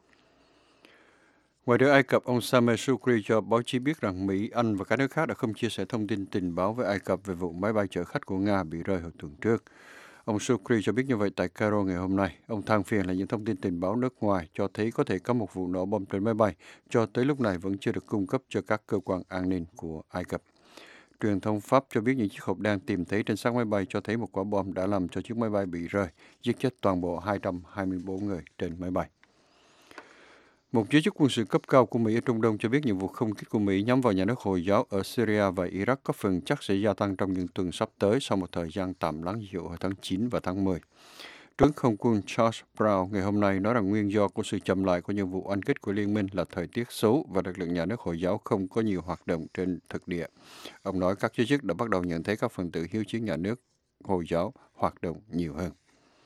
Ngoài ra, Ai Cập, ông Sameh Shoukry cho báo chí biết rằng Mỹ, Anh và các nước khác đã không chia sẻ thông tin tình báo với Ai Cập về vụ máy bay chở khách của Nga bị rơi hồi tuần trước. Ông Shoukry cho biết như vậy tại Cairo ngày hôm nay. Ông than phiền là những thông tin tình báo nước ngoài cho thấy có thể có một vụ nổ bom trên máy bay, cho tới lúc này vẫn chưa được cung cấp cho các cơ quan an ninh của Ai Cập. Truyền thông Pháp cho biết những chiếc hộp đen tìm thấy trên xác máy bay cho thấy một quả bom đã làm cho chiếc máy bay bị rơi, giết chết toàn bộ 224 người trên máy bay. Một giới chức quân sự cấp cao của Mỹ ở Trung Đông cho biết những vụ không kích của Mỹ nhắm vào nhà nước Hồi giáo ở Syria và Iraq có phần chắc sẽ gia tăng trong những tuần sắp tới sau một thời gian tạm lắng dịu ở tháng 9 và tháng 10. Tướng không quân Charles Brown ngày hôm nay nói rằng nguyên do của sự chậm lại của những vụ oanh kích của liên minh là thời tiết xấu và lực lượng nhà nước Hồi giáo không có nhiều hoạt động trên thực địa. Ông nói các giới chức đã bắt đầu nhận thấy các phần tử hiếu chiến nhà nước Hồi giáo hoạt động nhiều hơn.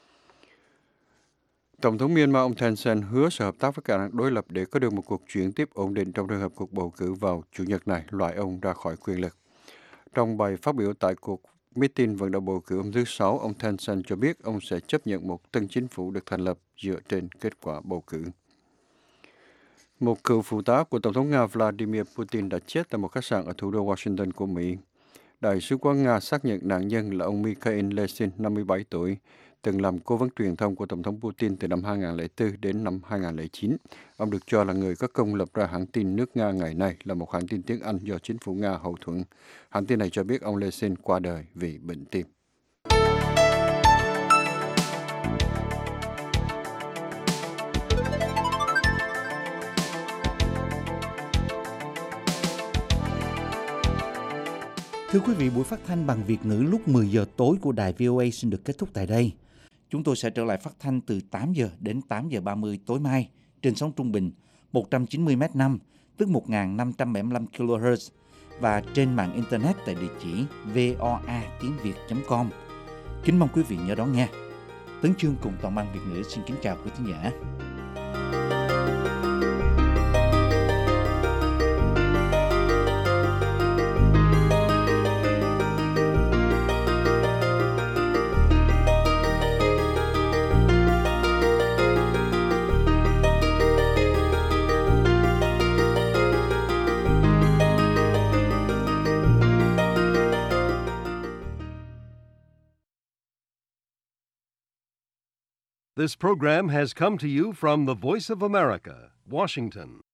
Tổng thống Myanmar ông Thein Sein hứa sẽ hợp tác với các đối lập để có được một cuộc chuyển tiếp ổn định trong trường hợp cuộc bầu cử vào Chủ nhật này loại ông ra khỏi quyền lực. Trong bài phát biểu tại cuộc meeting vận động bầu cử hôm thứ Sáu, ông Thein Sein cho biết ông sẽ chấp nhận một tân chính phủ được thành lập dựa trên kết quả bầu cử. Một cựu phụ tá của Tổng thống Nga Vladimir Putin đã chết tại một khách sạn ở thủ đô Washington của Mỹ. Đại sứ quán Nga xác nhận nạn nhân là ông Mikhail Lesin, 57 tuổi, từng làm cố vấn truyền thông của Tổng thống Putin từ năm 2004 đến năm 2009. Ông được cho là người có công lập ra hãng tin nước Nga ngày nay, là một hãng tin tiếng Anh do chính phủ Nga hậu thuẫn. Hãng tin này cho biết ông Lesin qua đời vì bệnh tim. Thưa quý vị, buổi phát thanh bằng Việt ngữ lúc 10 giờ tối của đài VOA xin được kết thúc tại đây. Chúng tôi sẽ trở lại phát thanh từ 8 giờ đến 8 giờ 30 tối mai trên sóng trung bình 190 m5, tức 1.575 kHz và trên mạng Internet tại địa chỉ voa.tiếng.việt.com. Kính mong quý vị nhớ đón nghe. Tấn Chương cùng toàn ban Việt ngữ xin kính chào quý thính giả. This program has come to you from the Voice of America, Washington.